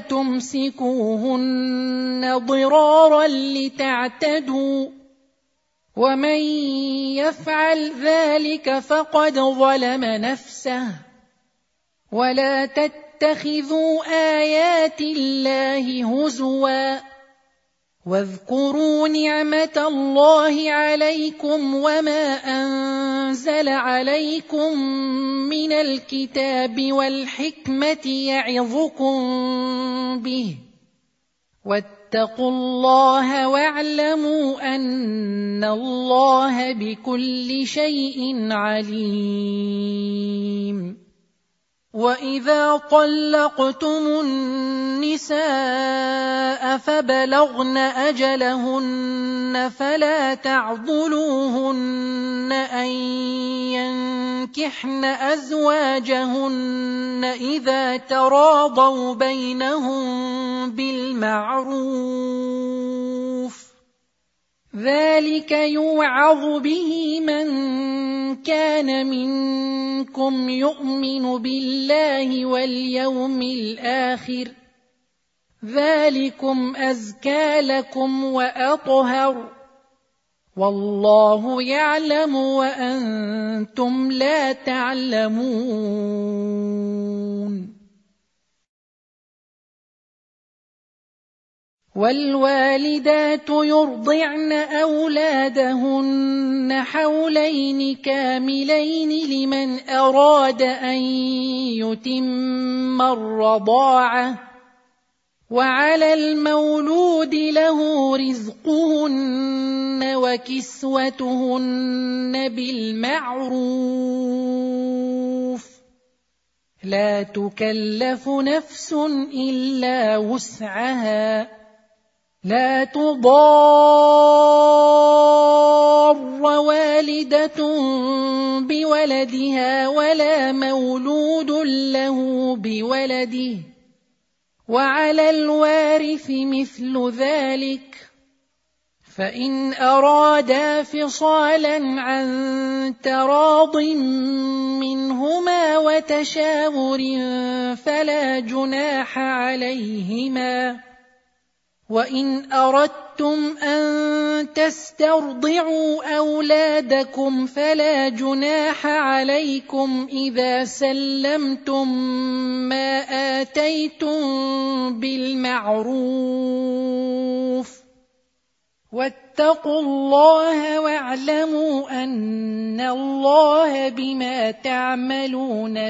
Speaker 1: تمسكوهن ضرارا لتعتدوا ومن يفعل ذلك فقد ظلم نفسه ولا تتخذوا آيات الله هزوا واذكروا نعمة الله عليكم وما أنزل عليكم من الكتاب والحكمة يعظكم به واتقوا الله واعلموا أن الله بكل شيء عليم. وإذا طلقتم النساء فبلغن أجلهن فلا تعضلوهن أن ينكحن أزواجهن إذا تراضوا بينهم بالمعروف ذلك يوعظ به من كان منكم يؤمن بالله واليوم الآخر ذلكم أزكى لكم وأطهر والله يعلم وأنتم لا تعلمون. والوالدات يرضعن أولادهن حولين كاملين لمن أراد أن يتم الرضاعة وعلى المولود له رزقهن وكسوتهن بالمعروف لا تكلف نفس إلا وسعها لا تضار والدة بولدها ولا مولود له بولده وعلى الوارث مثل ذلك فإن أرادا فصالا عن تراض منهما وتشاور فلا جناح عليهما. وإن أردتم أن تسترضعوا أولادكم فلا جناح عليكم إذا سلمتم ما آتيتم بالمعروف واتقوا الله واعلموا أن الله بما تعملون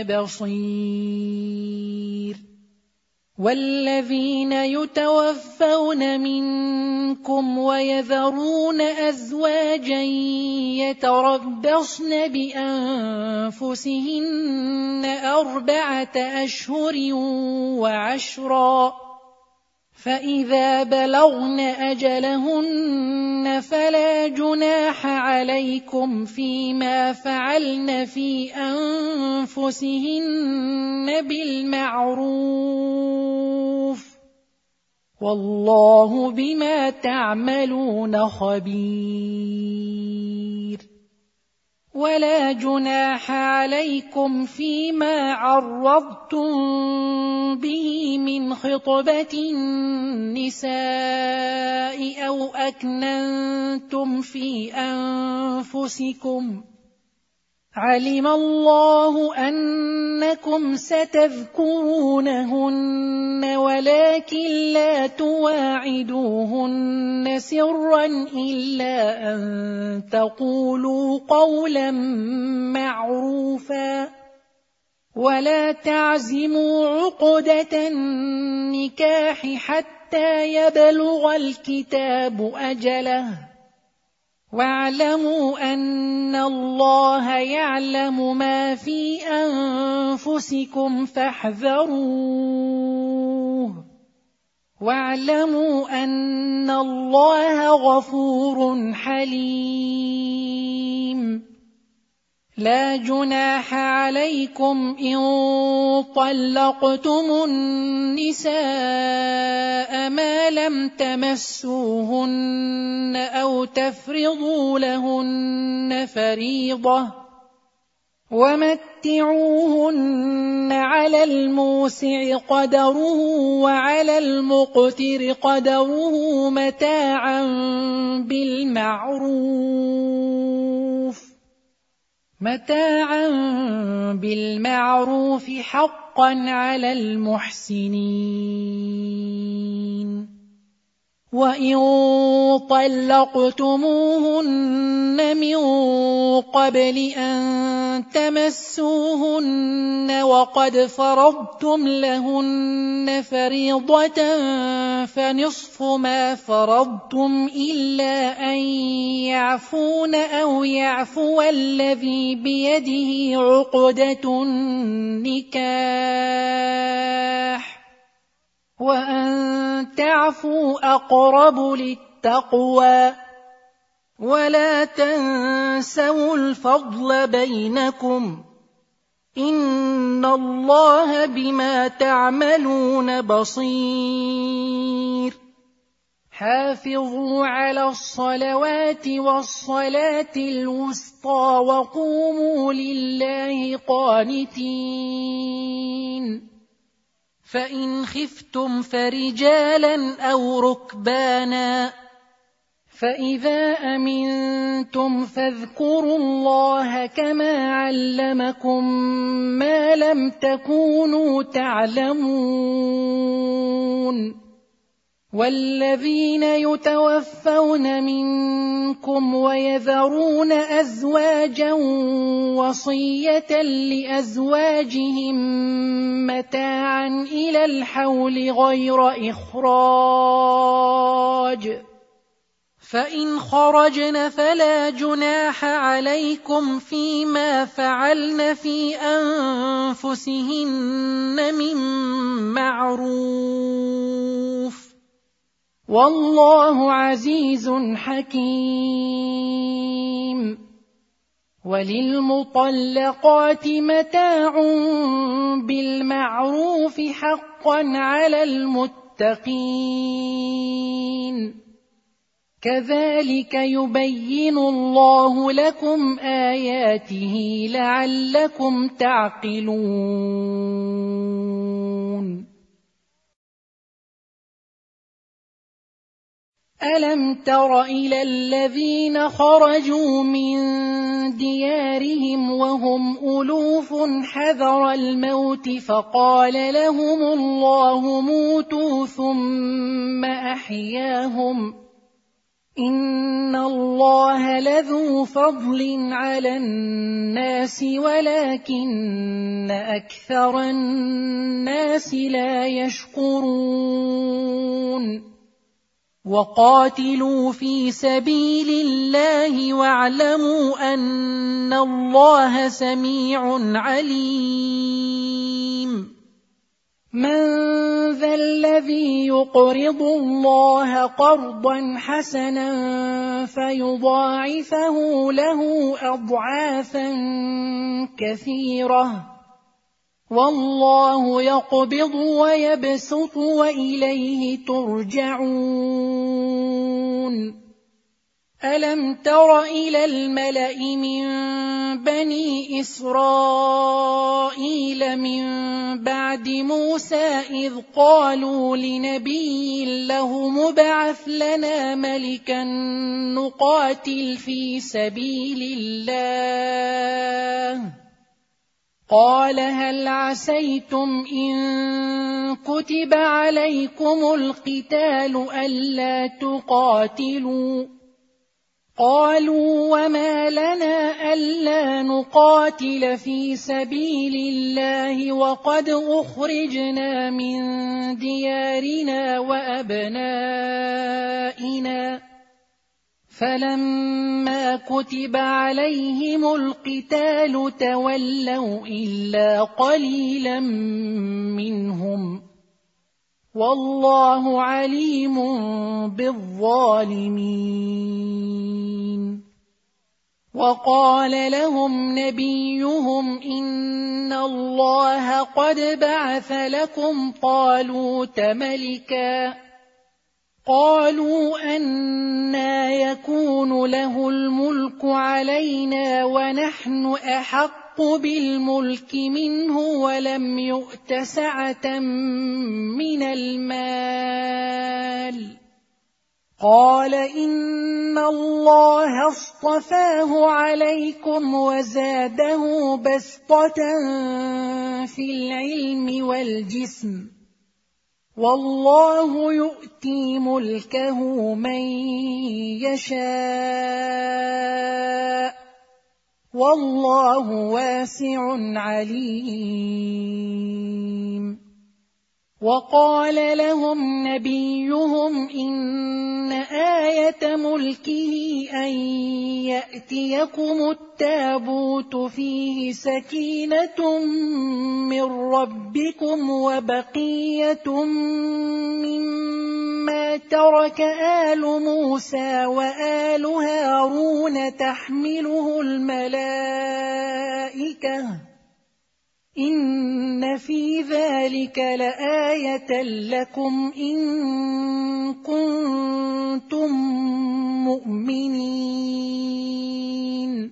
Speaker 1: بصير. والذين يتوفون منكم ويذرون أزواجا يتربصن بأنفسهن أربعة أشهر وعشرا فإذا بلغن أجلهن فلا جناح عليكم فيما فعلن في أنفسهن بالمعروف والله بما تعملون خبير. ولا جناح عليكم فيما عرضتم به من خطبة النساء أو أكننتم في أنفسكم علم الله أنكم ستذكرونهن ولكن لا تواعدوهن سرا إلا أن تقولوا قولا معروفا ولا تعزموا عقدة النكاح حتى يبلغ الكتاب أجله واعلموا أن الله يعلم ما في أنفسكم فاحذروه واعلموا أن الله غفور حليم. لا جناح عليكم إن طلقتم النساء ما لم تمسوهن أو تفرضوا لهن فريضة ومتعوهن على الموسع قدره وعلى المقتر قدره متاعا بالمعروف متاعا بالمعروف حقا على المحسنين. وإن طلقتموهن من قبل أن تمسوهن وقد فرضتم لهن فريضة فنصف ما فرضتم إلا أن يعفون أو يعفو الذي بيده عقدة النكاح وأن تعفوا أقرب للتقوى ولا تنسوا الفضل بينكم إن الله بما تعملون بصير. حافظوا على الصلوات والصلاة الوسطى وقوموا لله قانتين فإن خفتم فرجالا أو ركبانا فإذا أمنتم فاذكروا الله كما علمكم ما لم تكونوا تعلمون والذين يتوفون منكم ويذرون أزواجا وصية لأزواجهم متاعا إلى الحول غير إخراج فإن خرجن فلا جناح عليكم فيما فعلن في أنفسهن من معروف والله عزيز حكيم وللمطلقات متاع بالمعروف حقا على المتقين كذلك يبين الله لكم آياته لعلكم تعقلون ألم تر إلى الذين خرجوا من ديارهم وهم ألوف حذر الموت فقال لهم الله موتوا ثم أحياهم إن الله لذو فضل على الناس ولكن أكثر الناس لا يشكرون وقاتلوا في سبيل الله واعلموا أن الله سميع عليم من ذا الذي يقرض الله قرضا حسنا فيضاعفه له أضعافا كثيرة والله يقبض ويبسط وإليه ترجعون ألم تر إلى الملأ من بني إسرائيل من بعد موسى إذ قالوا لنبي له مبعث لنا ملكا نقاتل في سبيل الله قال هل عسيتم إن كتب عليكم القتال ألا تقاتلوا قالوا وما لنا ألا نقاتل في سبيل الله وقد أخرجنا من ديارنا وأبنائنا فلما كتب عليهم القتال تولوا إلا قليلا منهم والله عليم بالظالمين وقال لهم نبيهم إن الله قد بعث لكم طالوت ملكا قالوا أنى يكون له الملك علينا ونحن أحق بالملك منه ولم يؤت سعة من المال قال إن الله اصطفاه عليكم وزاده بسطة في العلم والجسم والله يؤتي ملكه من يشاء والله واسع عليم وقال لهم نبيهم إن آية ملكه أن يأتيكم التابوت فيه سكينة من ربكم وبقية مما ترك آل موسى وآل هارون تحمله الملائكة إن في ذلك لآية لكم إن كنتم مؤمنين.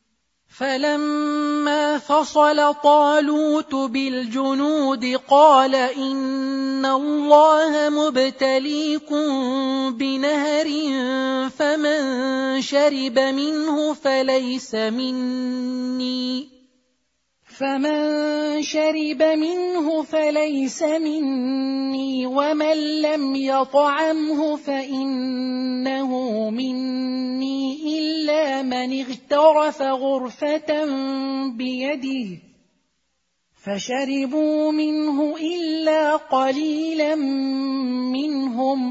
Speaker 1: فلما فصل طالوت بالجنود قال إن الله مبتليكم بنهر فمن شرب منه فليس مني فمن شرب منه فليس مني ومن لم يطعمه فإنه مني إلا من اغترف غرفة بيده فشربوا منه إلا قليلا منهم.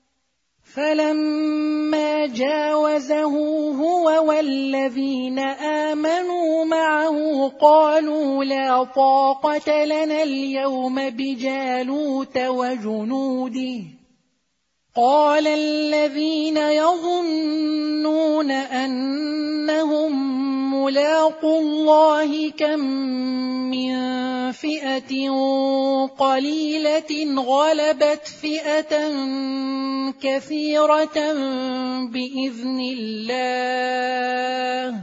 Speaker 1: فلما جاوزه هو والذين آمنوا معه قالوا لا طاقة لنا اليوم بجالوت وجنوده. قال الذين يظنون أنهم ملاقو الله كم من فئة قليلة غلبت فئة كثيرة بإذن الله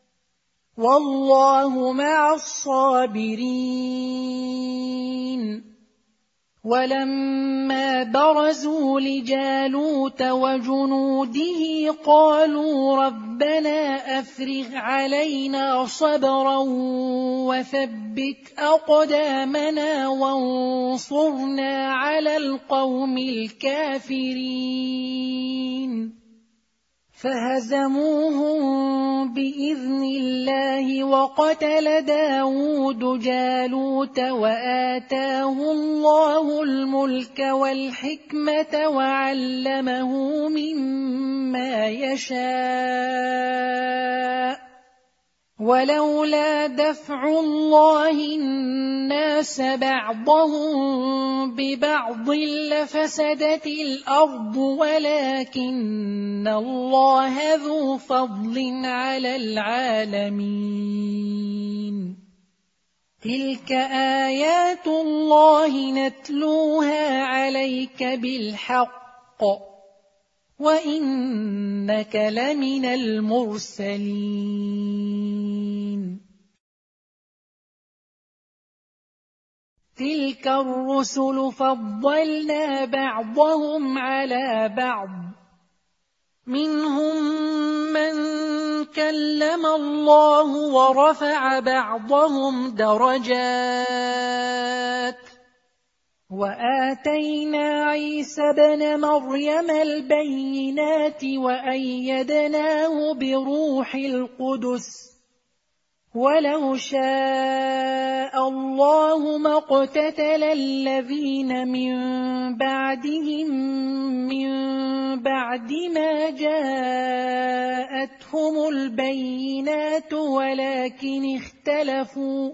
Speaker 1: والله مع الصابرين. ولما برزوا لجالوت وجنوده قالوا ربنا أفرغ علينا صبرا وثبت أقدامنا وانصرنا على القوم الكافرين. فهزموهم بإذن الله وقتل داود جالوت وآتاه الله الملك والحكمة وعلمه مما يشاء. ولولا دفع الله الناس بعضهم ببعض لفسدت الأرض ولكن الله ذو فضل على العالمين. تلك آيات الله نتلوها عليك بالحق وإنك لمن المرسلين. تلك الرسل فضلنا بعضهم على بعض منهم من كلم الله ورفع بعضهم درجات وآتينا عيسى ابن مريم البينات وأيدناه بروح القدس. ولو شاء الله ما اقتتل الذين من بعدهم من بعد ما جاءتهم البينات ولكن اختلفوا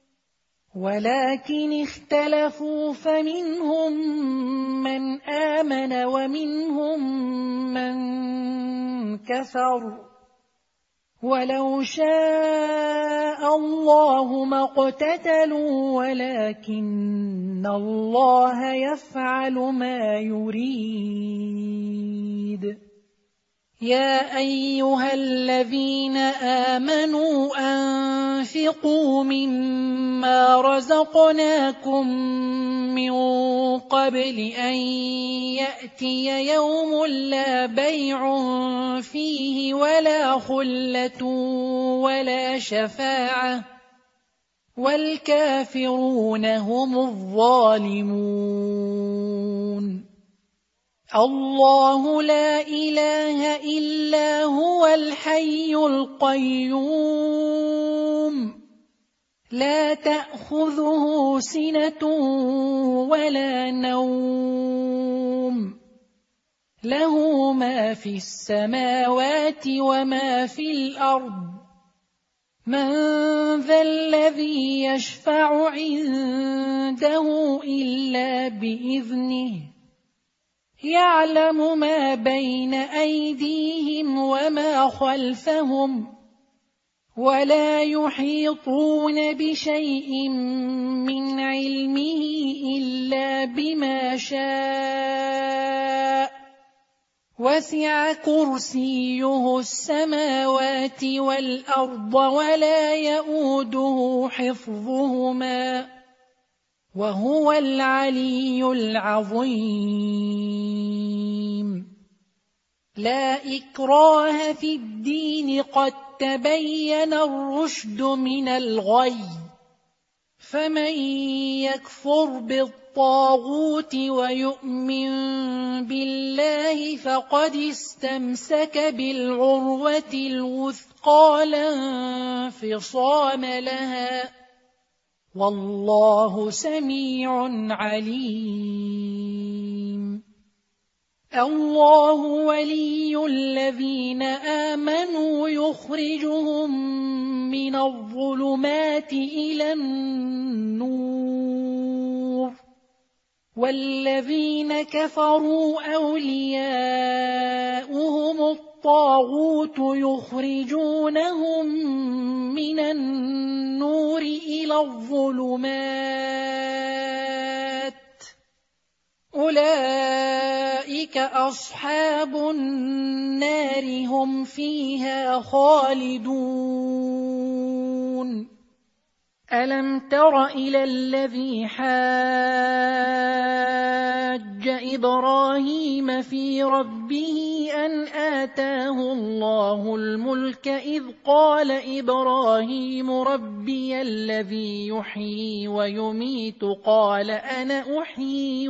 Speaker 1: ولكن اختلفوا فمنهم من آمن ومنهم من كفر. ولو شاء الله ما اقتتلوا ولكن الله يفعل ما يريد. يا أيها الذين آمنوا أنفقوا مما رزقناكم من قبل أن يأتي يوم لا بيع فيه ولا خلة ولا شفاعة والكافرون هم الظالمون. الله لا إله إلا هو الحي القيوم لا تأخذه سنة ولا نوم له ما في السماوات وما في الأرض. من ذا الذي يشفع عنده إلا بإذنه يعلم ما بين أيديهم وما خلفهم ولا يحيطون بشيء من علمه إلا بما شاء وسع كرسيه السماوات والأرض ولا يئوده حفظهما وهو العلي العظيم لا إكراه في الدين قد تبين الرشد من الغي فمن يكفر بالطاغوت ويؤمن بالله فقد استمسك بالعروة الوثقى لا انفصام لها والله سميع عليم الله ولي الذين آمنوا يخرجهم من الظلمات إلى النور والذين كفروا أولياؤهم الطاغوت يخرجونهم من النور إلى الظلمات أولئك أصحاب النار هم فيها خالدون ألم تر إلى الذي حاج إبراهيم في ربه أن آتاه الله الملك إذ قال إبراهيم ربي الذي يحيي ويميت قال أنا أحيي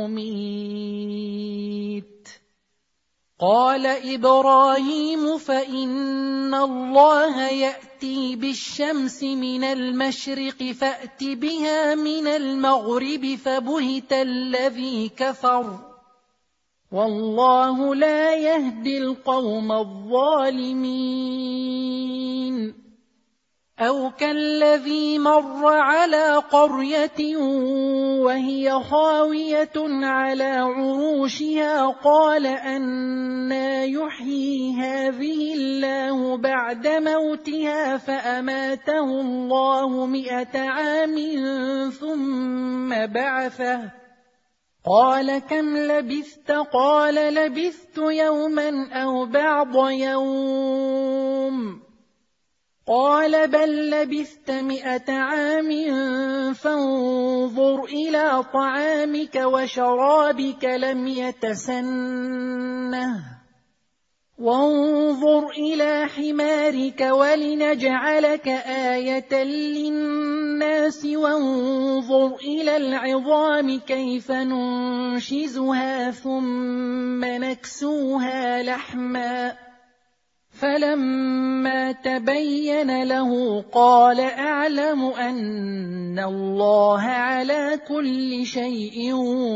Speaker 1: وأميت قال إبراهيم فإن الله يأتي بالشمس من المشرق فأت بها من المغرب فبهت الذي كفر والله لا يهدي القوم الظالمين أو كالذي مر على قرية وهي خاوية على عروشها قال أنى يحيي هذه الله بعد موتها فأماته الله مئة عام ثم بعثه قال كم لبثت قال لبثت يوما أو بعض يوم قال بل لبثت مئة عام فانظر إلى طعامك وشرابك لم يتسنه وانظر إلى حمارك ولنجعلك آية للناس وانظر إلى العظام كيف ننشزها ثم نكسوها لحما فلما تبين له قال أعلم أن الله على كل شيء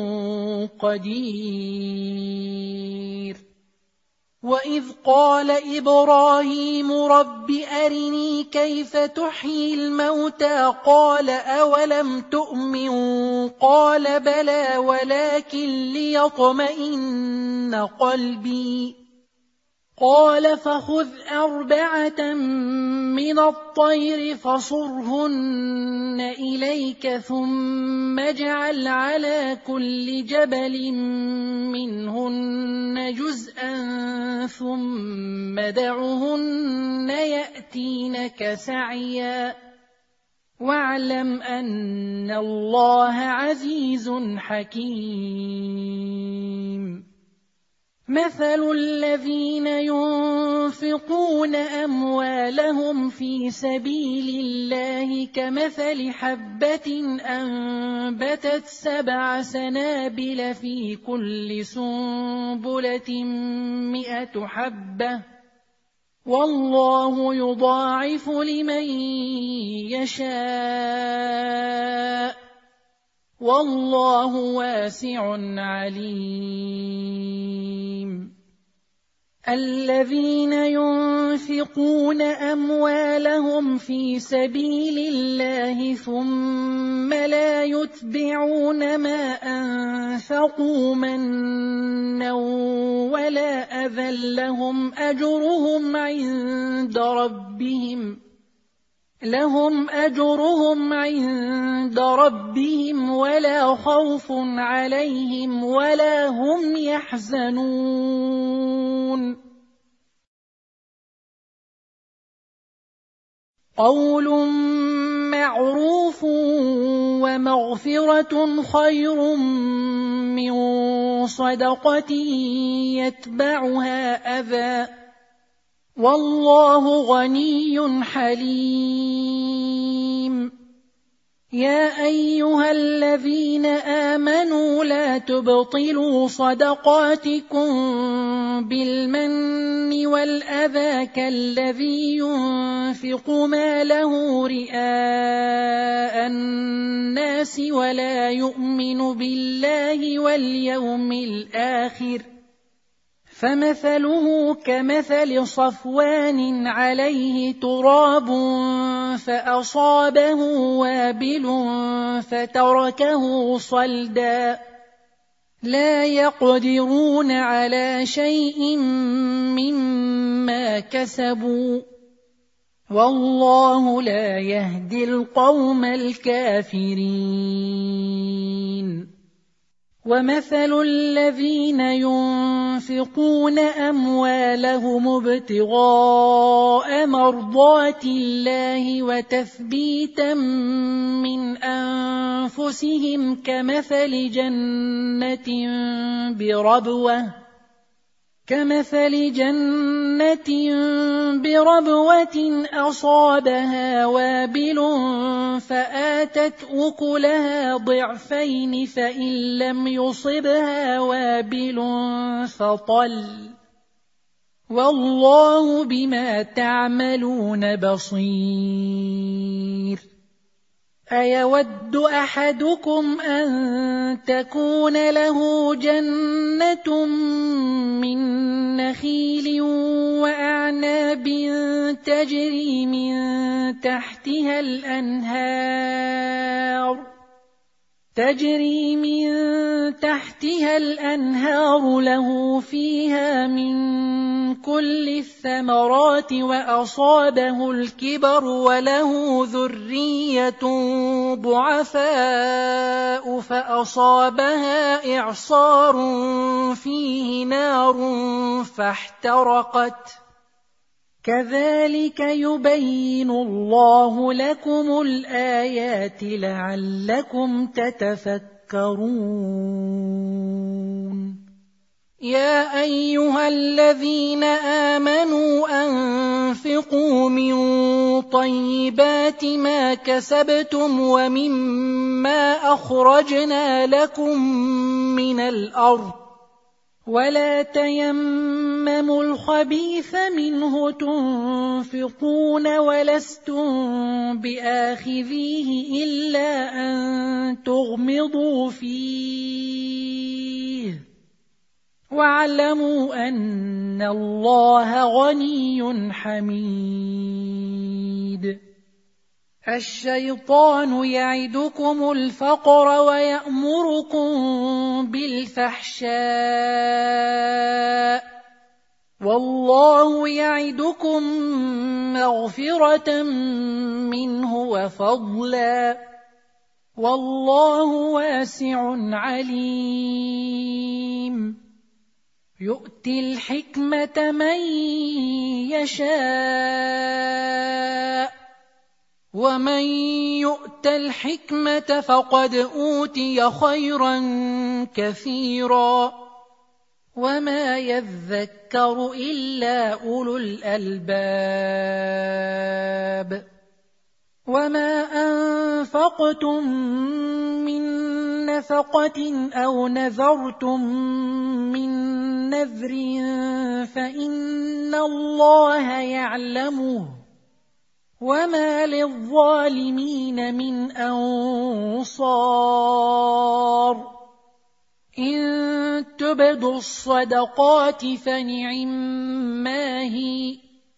Speaker 1: قدير وإذ قال إبراهيم رب أرني كيف تحيي الموتى قال أولم تؤمن قال بلى ولكن ليطمئن قلبي قال فخذ أربعة من الطير فصرهن إليك ثم اجعل على كل جبل منهن جزءا ثم دعهن يأتينك سعيا واعلم أن الله عزيز حكيم مثل الذين ينفقون أموالهم في سبيل الله كمثل حبة أنبتت سبع سنابل في كل سنبلة مئة حبة والله يضاعف لمن يشاء والله واسع عليم الذين ينفقون أموالهم في سبيل الله ثم لا يتبعون ما أنفقوا منا ولا أذى لهم أجرهم عند ربهم لهم أجرهم عند ربهم ولا خوف عليهم ولا هم يحزنون قول معروف ومغفرة خير من صدقة يتبعها أذى والله غني حليم يا أيها الذين آمنوا لا تبطلوا صدقاتكم بالمن والأذى كالذي ينفق ماله رئاء الناس ولا يؤمن بالله واليوم الآخر فمثله كمثل صفوان عليه تراب فأصابه وابل فتركه صلدا لا يقدرون على شيء مما كسبوا والله لا يهدي القوم الكافرين ومثل الذين ينفقون أموالهم ابتغاء مرضات الله وتثبيتا من أنفسهم كمثل جنة بربوة كمثل جنة بربوة أصابها وابل فآتت أكلها ضعفين فإن لم يصبها وابل فطل والله بما تعملون بصير أيود أحدكم أن تكون له جنة من نخيل وأعناب تجري من تحتها الأنهار تجري من تحتها الأنهار له فيها من كل الثمرات وأصابه الكبر وله ذرية ضعفاء فأصابها إعصار فيه نار فاحترقت كذلك يبين الله لكم الآيات لعلكم تتفكرون يا أيها الذين آمنوا أنفقوا من طيبات ما كسبتم ومما أخرجنا لكم من الأرض ولا تيمموا الخبيث منه تنفقون ولستم بآخذيه إلا أن تغمضوا فيه واعلموا أن الله غني حميد الشيطان يعدكم الفقر ويأمركم بالفحشاء والله يعدكم مغفرة منه وفضلا والله واسع عليم يؤتي الحكمة من يشاء ومن يؤت الحكمة فقد أوتي خيرا كثيرا وما يذكر إلا أولو الألباب وما أنفقتم من نفقة أو نذرتم من نذر فإن الله يعلمه وما للظالمين من أنصار إن تبدوا الصدقات فنعما هي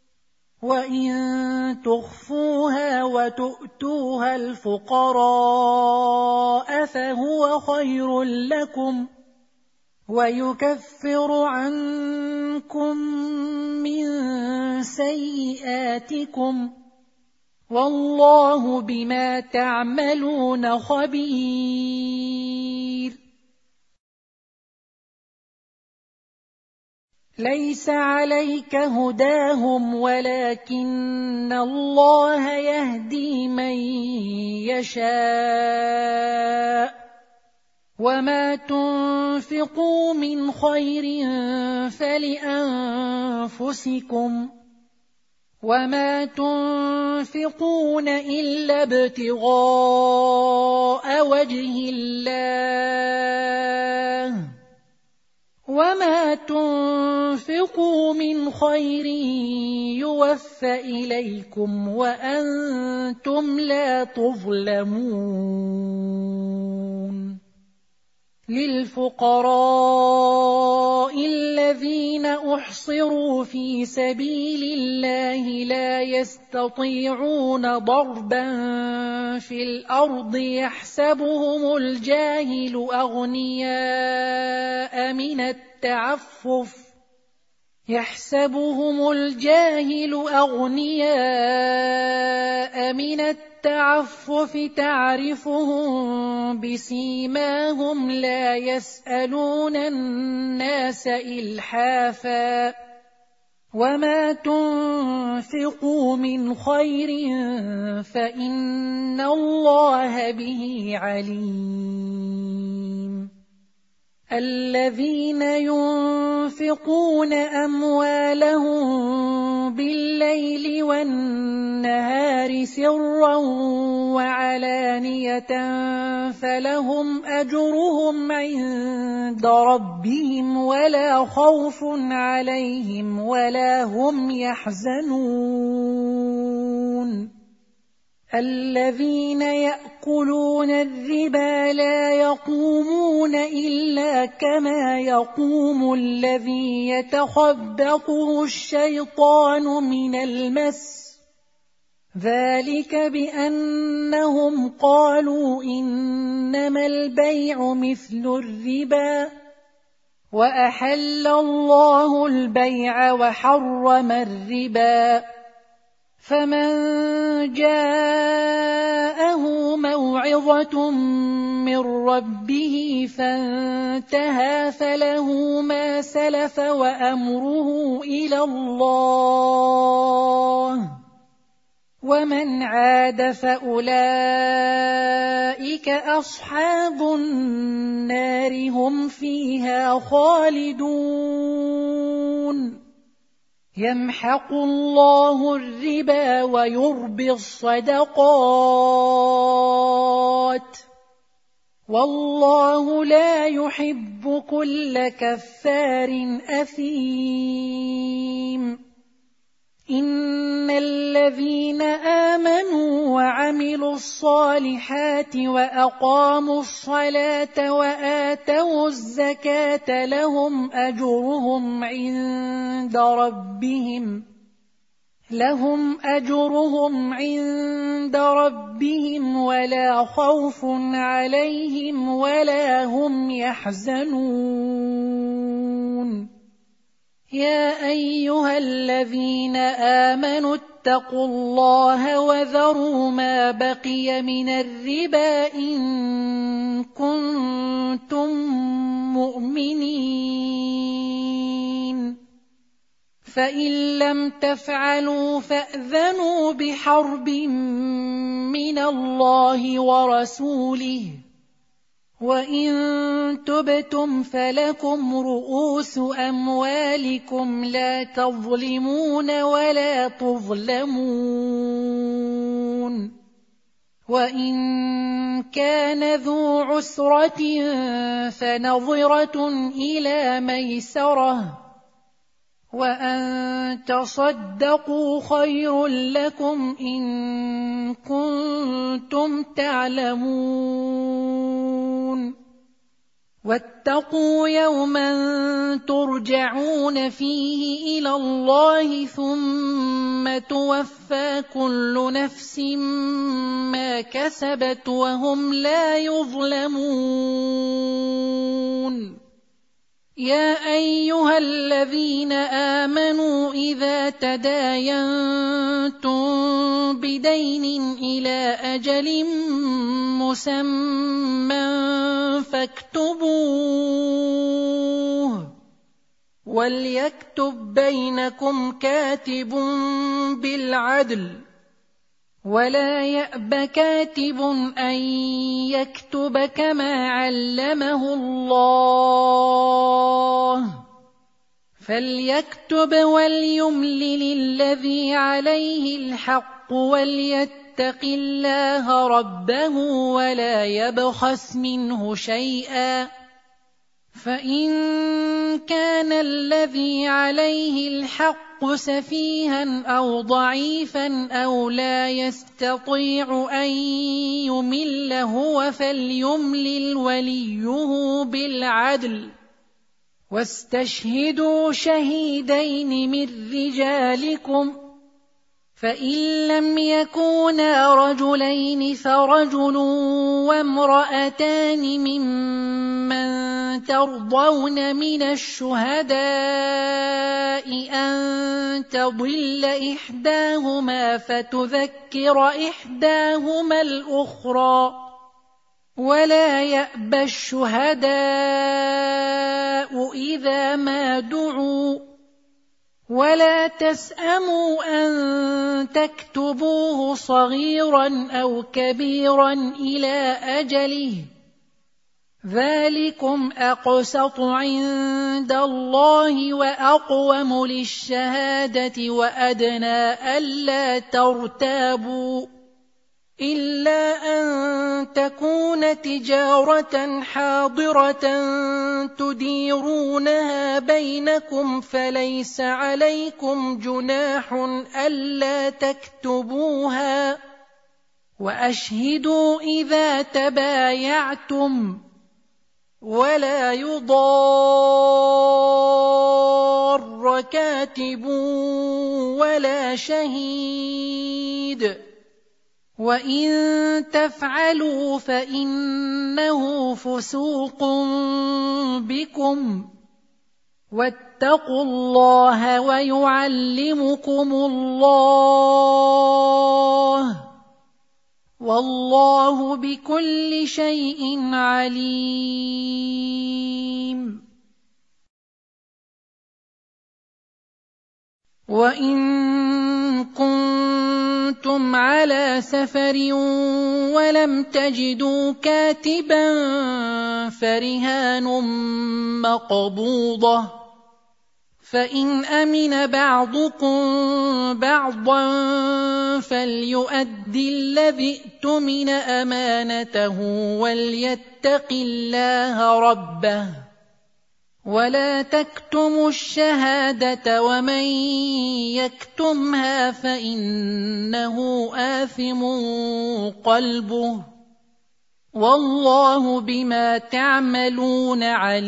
Speaker 1: وإن تخفوها وتؤتوها الفقراء فهو خير لكم ويكفر عنكم من سيئاتكم والله بما تعملون خبير. ليس عليك هداهم ولكن الله يهدي من يشاء، وما تنفقوا من خير فلأنفسكم، وما تنفقون إلا ابتغاء وجه الله، وما تنفقوا من خير يوفى إليكم وأنتم لا تظلمون. للفقراء الذين أحصروا في سبيل الله لا يستطيعون ضربا في الأرض يحسبهم الجاهل أغنياء من التعفف يحسبهم الجاهل أغنياء من التعفف تعرفهم بسيماهم لا يسألون الناس إلحافا، وما تنفقوا من خير فإن الله به عليم. الذين ينفقون أموالهم بالليل والنهار سرا وعلانية فلهم أجرهم عند ربهم ولا خوف عليهم ولا هم يحزنون. الذين يأكلون الربا لا يقومون إلا كما يقوم الذي يتخبطه الشيطان من المس، ذلك بأنهم قالوا إنما البيع مثل الربا، وأحل الله البيع وحرم الربا. فمن جاءه موعظة من ربه فانتهى فله ما سلف وأمره إلى الله، ومن عاد فأولئك أصحاب النار هم فيها خالدون. يمحق الله الربا ويربي الصدقات، والله لا يحب كل كفار أثيم. إن الذين آمنوا وعملوا الصالحات وأقاموا الصلاة وآتوا الزكاة لهم أجرهم عند ربهم لهم أجرهم عند ربهم ولا خوف عليهم ولا هم يحزنون. يا أيها الذين آمنوا اتقوا الله وذروا ما بقي من الربا إن كنتم مؤمنين، فإن لم تفعلوا فأذنوا بحرب من الله ورسوله، وإن تبتم فلكم رؤوس أموالكم لا تظلمون ولا تظلمون. وإن كان ذو عسرة فنظرة إلى ميسرة، وأن تصدقوا خير لكم إن كنتم تعلمون. واتقوا يوما ترجعون فيه إلى الله ثم توفى كل نفس ما كسبت وهم لا يظلمون. يا أيها الذين آمنوا إذا إِذَا تَدَايَنتُم بِدَيْنٍ إِلَىٰ أَجَلٍ مُّسَمًّى فَاكْتُبُوهُ وَلْيَكْتُب بَّيْنَكُمْ كَاتِبٌ بِالْعَدْلِ وَلَا يَأْبَ كَاتِبٌ أَن يَكْتُبَ كَمَا عَلَّمَهُ اللَّهُ فَلْيَكْتُبْ وَلْيُمْلِلِ الَّذِي عَلَيْهِ الْحَقُّ وَلْيَتَّقِ اللَّهَ رَبَّهُ وَلَا يَبْخَسْ مِنْهُ شَيْئًا فَإِن كَانَ الَّذِي عَلَيْهِ الْحَقُّ سَفِيهًا أَوْ ضَعِيفًا أَوْ لَا يَسْتَطِيعُ أَن يُمِلَّ هُوَ فَلْيُمْلِلْ وَلِيُّهُ بِالْعَدْلِ وَاسْتَشْهِدُوا شَهِيدَيْنِ مِن رِّجَالِكُمْ فَإِن لَّمْ يَكُونَا رَجُلَيْنِ فَرَجُلٌ وَامْرَأَتَانِ مِمَّن تَرْضَوْنَ مِنَ الشُّهَدَاءِ أَن تَضِلَّ إِحْدَاهُمَا فَتُذَكِّرَ إِحْدَاهُمَا الْأُخْرَىٰ وَلَا يَأْبَ الشُّهَدَاءُ إِذَا مَا دُعُوا وَلَا تَسْأَمُوا أَن تَكْتُبُوهُ صَغِيرًا أَوْ كَبِيرًا إِلَىٰ أَجَلِهِ ذَلِكُمْ أَقْسَطُ عِندَ اللَّهِ وَأَقْوَمُ لِلشَّهَادَةِ وَأَدْنَىٰ أَلَّا تَرْتَابُوا إِلَّا أَن تَكُونَ تِجَارَةً حَاضِرَةً تُدِيرُونَهَا بَيْنَكُمْ فَلَيْسَ عَلَيْكُمْ جُنَاحٌ أَلَّا تَكْتُبُوهَا وَأَشْهِدُوا إِذَا تَبَايَعْتُمْ وَلَا يُضَارَّ كَاتِبٌ وَلَا شَهِيدٌ وَإِن تَفْعَلُوا فَإِنَّهُ فُسُوقٌ بِكُمْ وَاتَّقُوا اللَّهَ وَيُعَلِّمُكُمُ اللَّهُ وَاللَّهُ بِكُلِّ شَيْءٍ عَلِيمٌ وَإِن كُنتُمْ عَلَىٰ سَفَرٍ وَلَمْ تَجِدُوا كَاتِبًا فَرِهَانٌ مَّقْبُوضَةٌ فَإِنْ أَمِنَ بَعْضُكُم بَعْضًا فَلْيُؤَدِّ الَّذِي اؤْتُمِنَ أَمَانَتَهُ وَلْيَتَّقِ اللَّهَ رَبَّهُ وَلَا تَكْتُمُوا الشَّهَادَةَ وَمَن يَكْتُمْهَا فَإِنَّهُ آثِمٌ قَلْبُهُ وَاللَّهُ بِمَا تَعْمَلُونَ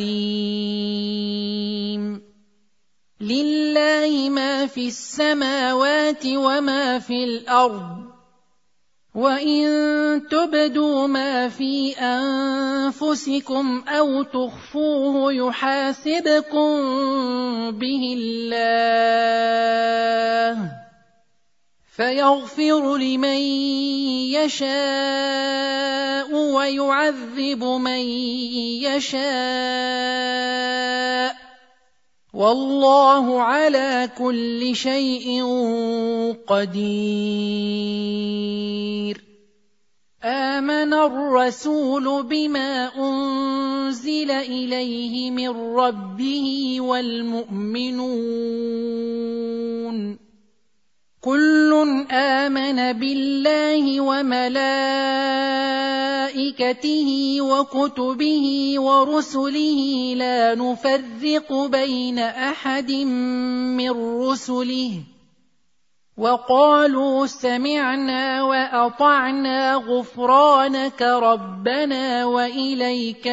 Speaker 1: عَلِيمٌ لِلَّهِ مَا فِي السَّمَاوَاتِ وَمَا فِي الْأَرْضِ وَإِن تُبْدُوا مَا فِي أَنفُسِكُمْ أَوْ تُخْفُوهُ يُحَاسِبْكُم بِهِ اللَّهُ فَيَغْفِرُ لِمَن يَشَاءُ وَيُعَذِّبُ مَن يَشَاءُ وَاللَّهُ عَلَى كُلِّ شَيْءٍ قَدِيرٌ آمَنَ الرَّسُولُ بِمَا أُنزِلَ إِلَيْهِ مِن رَّبِّهِ وَالْمُؤْمِنُونَ كُلٌّ آمَنَ بِاللَّهِ وَمَلَائِكَتِهِ وَكُتُبِهِ وَرُسُلِهِ لَا نُفَرِّقُ بَيْنَ أَحَدٍ مِّن رُّسُلِهِ وَقَالُوا سَمِعْنَا وَأَطَعْنَا غُفْرَانَكَ رَبَّنَا وَإِلَيْكَ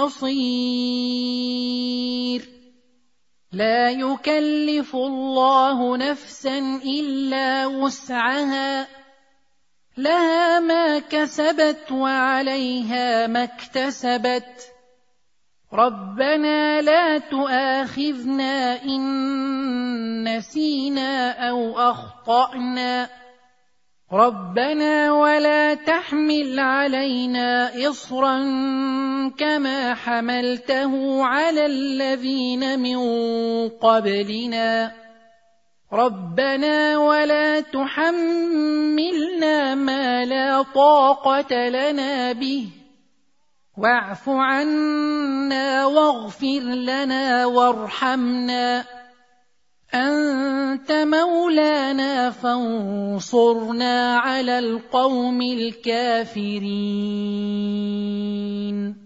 Speaker 1: الْمَصِيرُ لَا يُكَلِّفُ اللَّهُ نَفْسًا إِلَّا وُسْعَهَا لَهَا مَا كَسَبَتْ وَعَلَيْهَا مَا اكْتَسَبَتْ ربنا لا تؤاخذنا إن نسينا أو أخطأنا ربنا ولا تحمل علينا إصرا كما حملته على الذين من قبلنا ربنا ولا تحملنا ما لا طاقة لنا به واعف عنا واغفر لنا وارحمنا أنت مولانا فانصرنا على القوم الكافرين.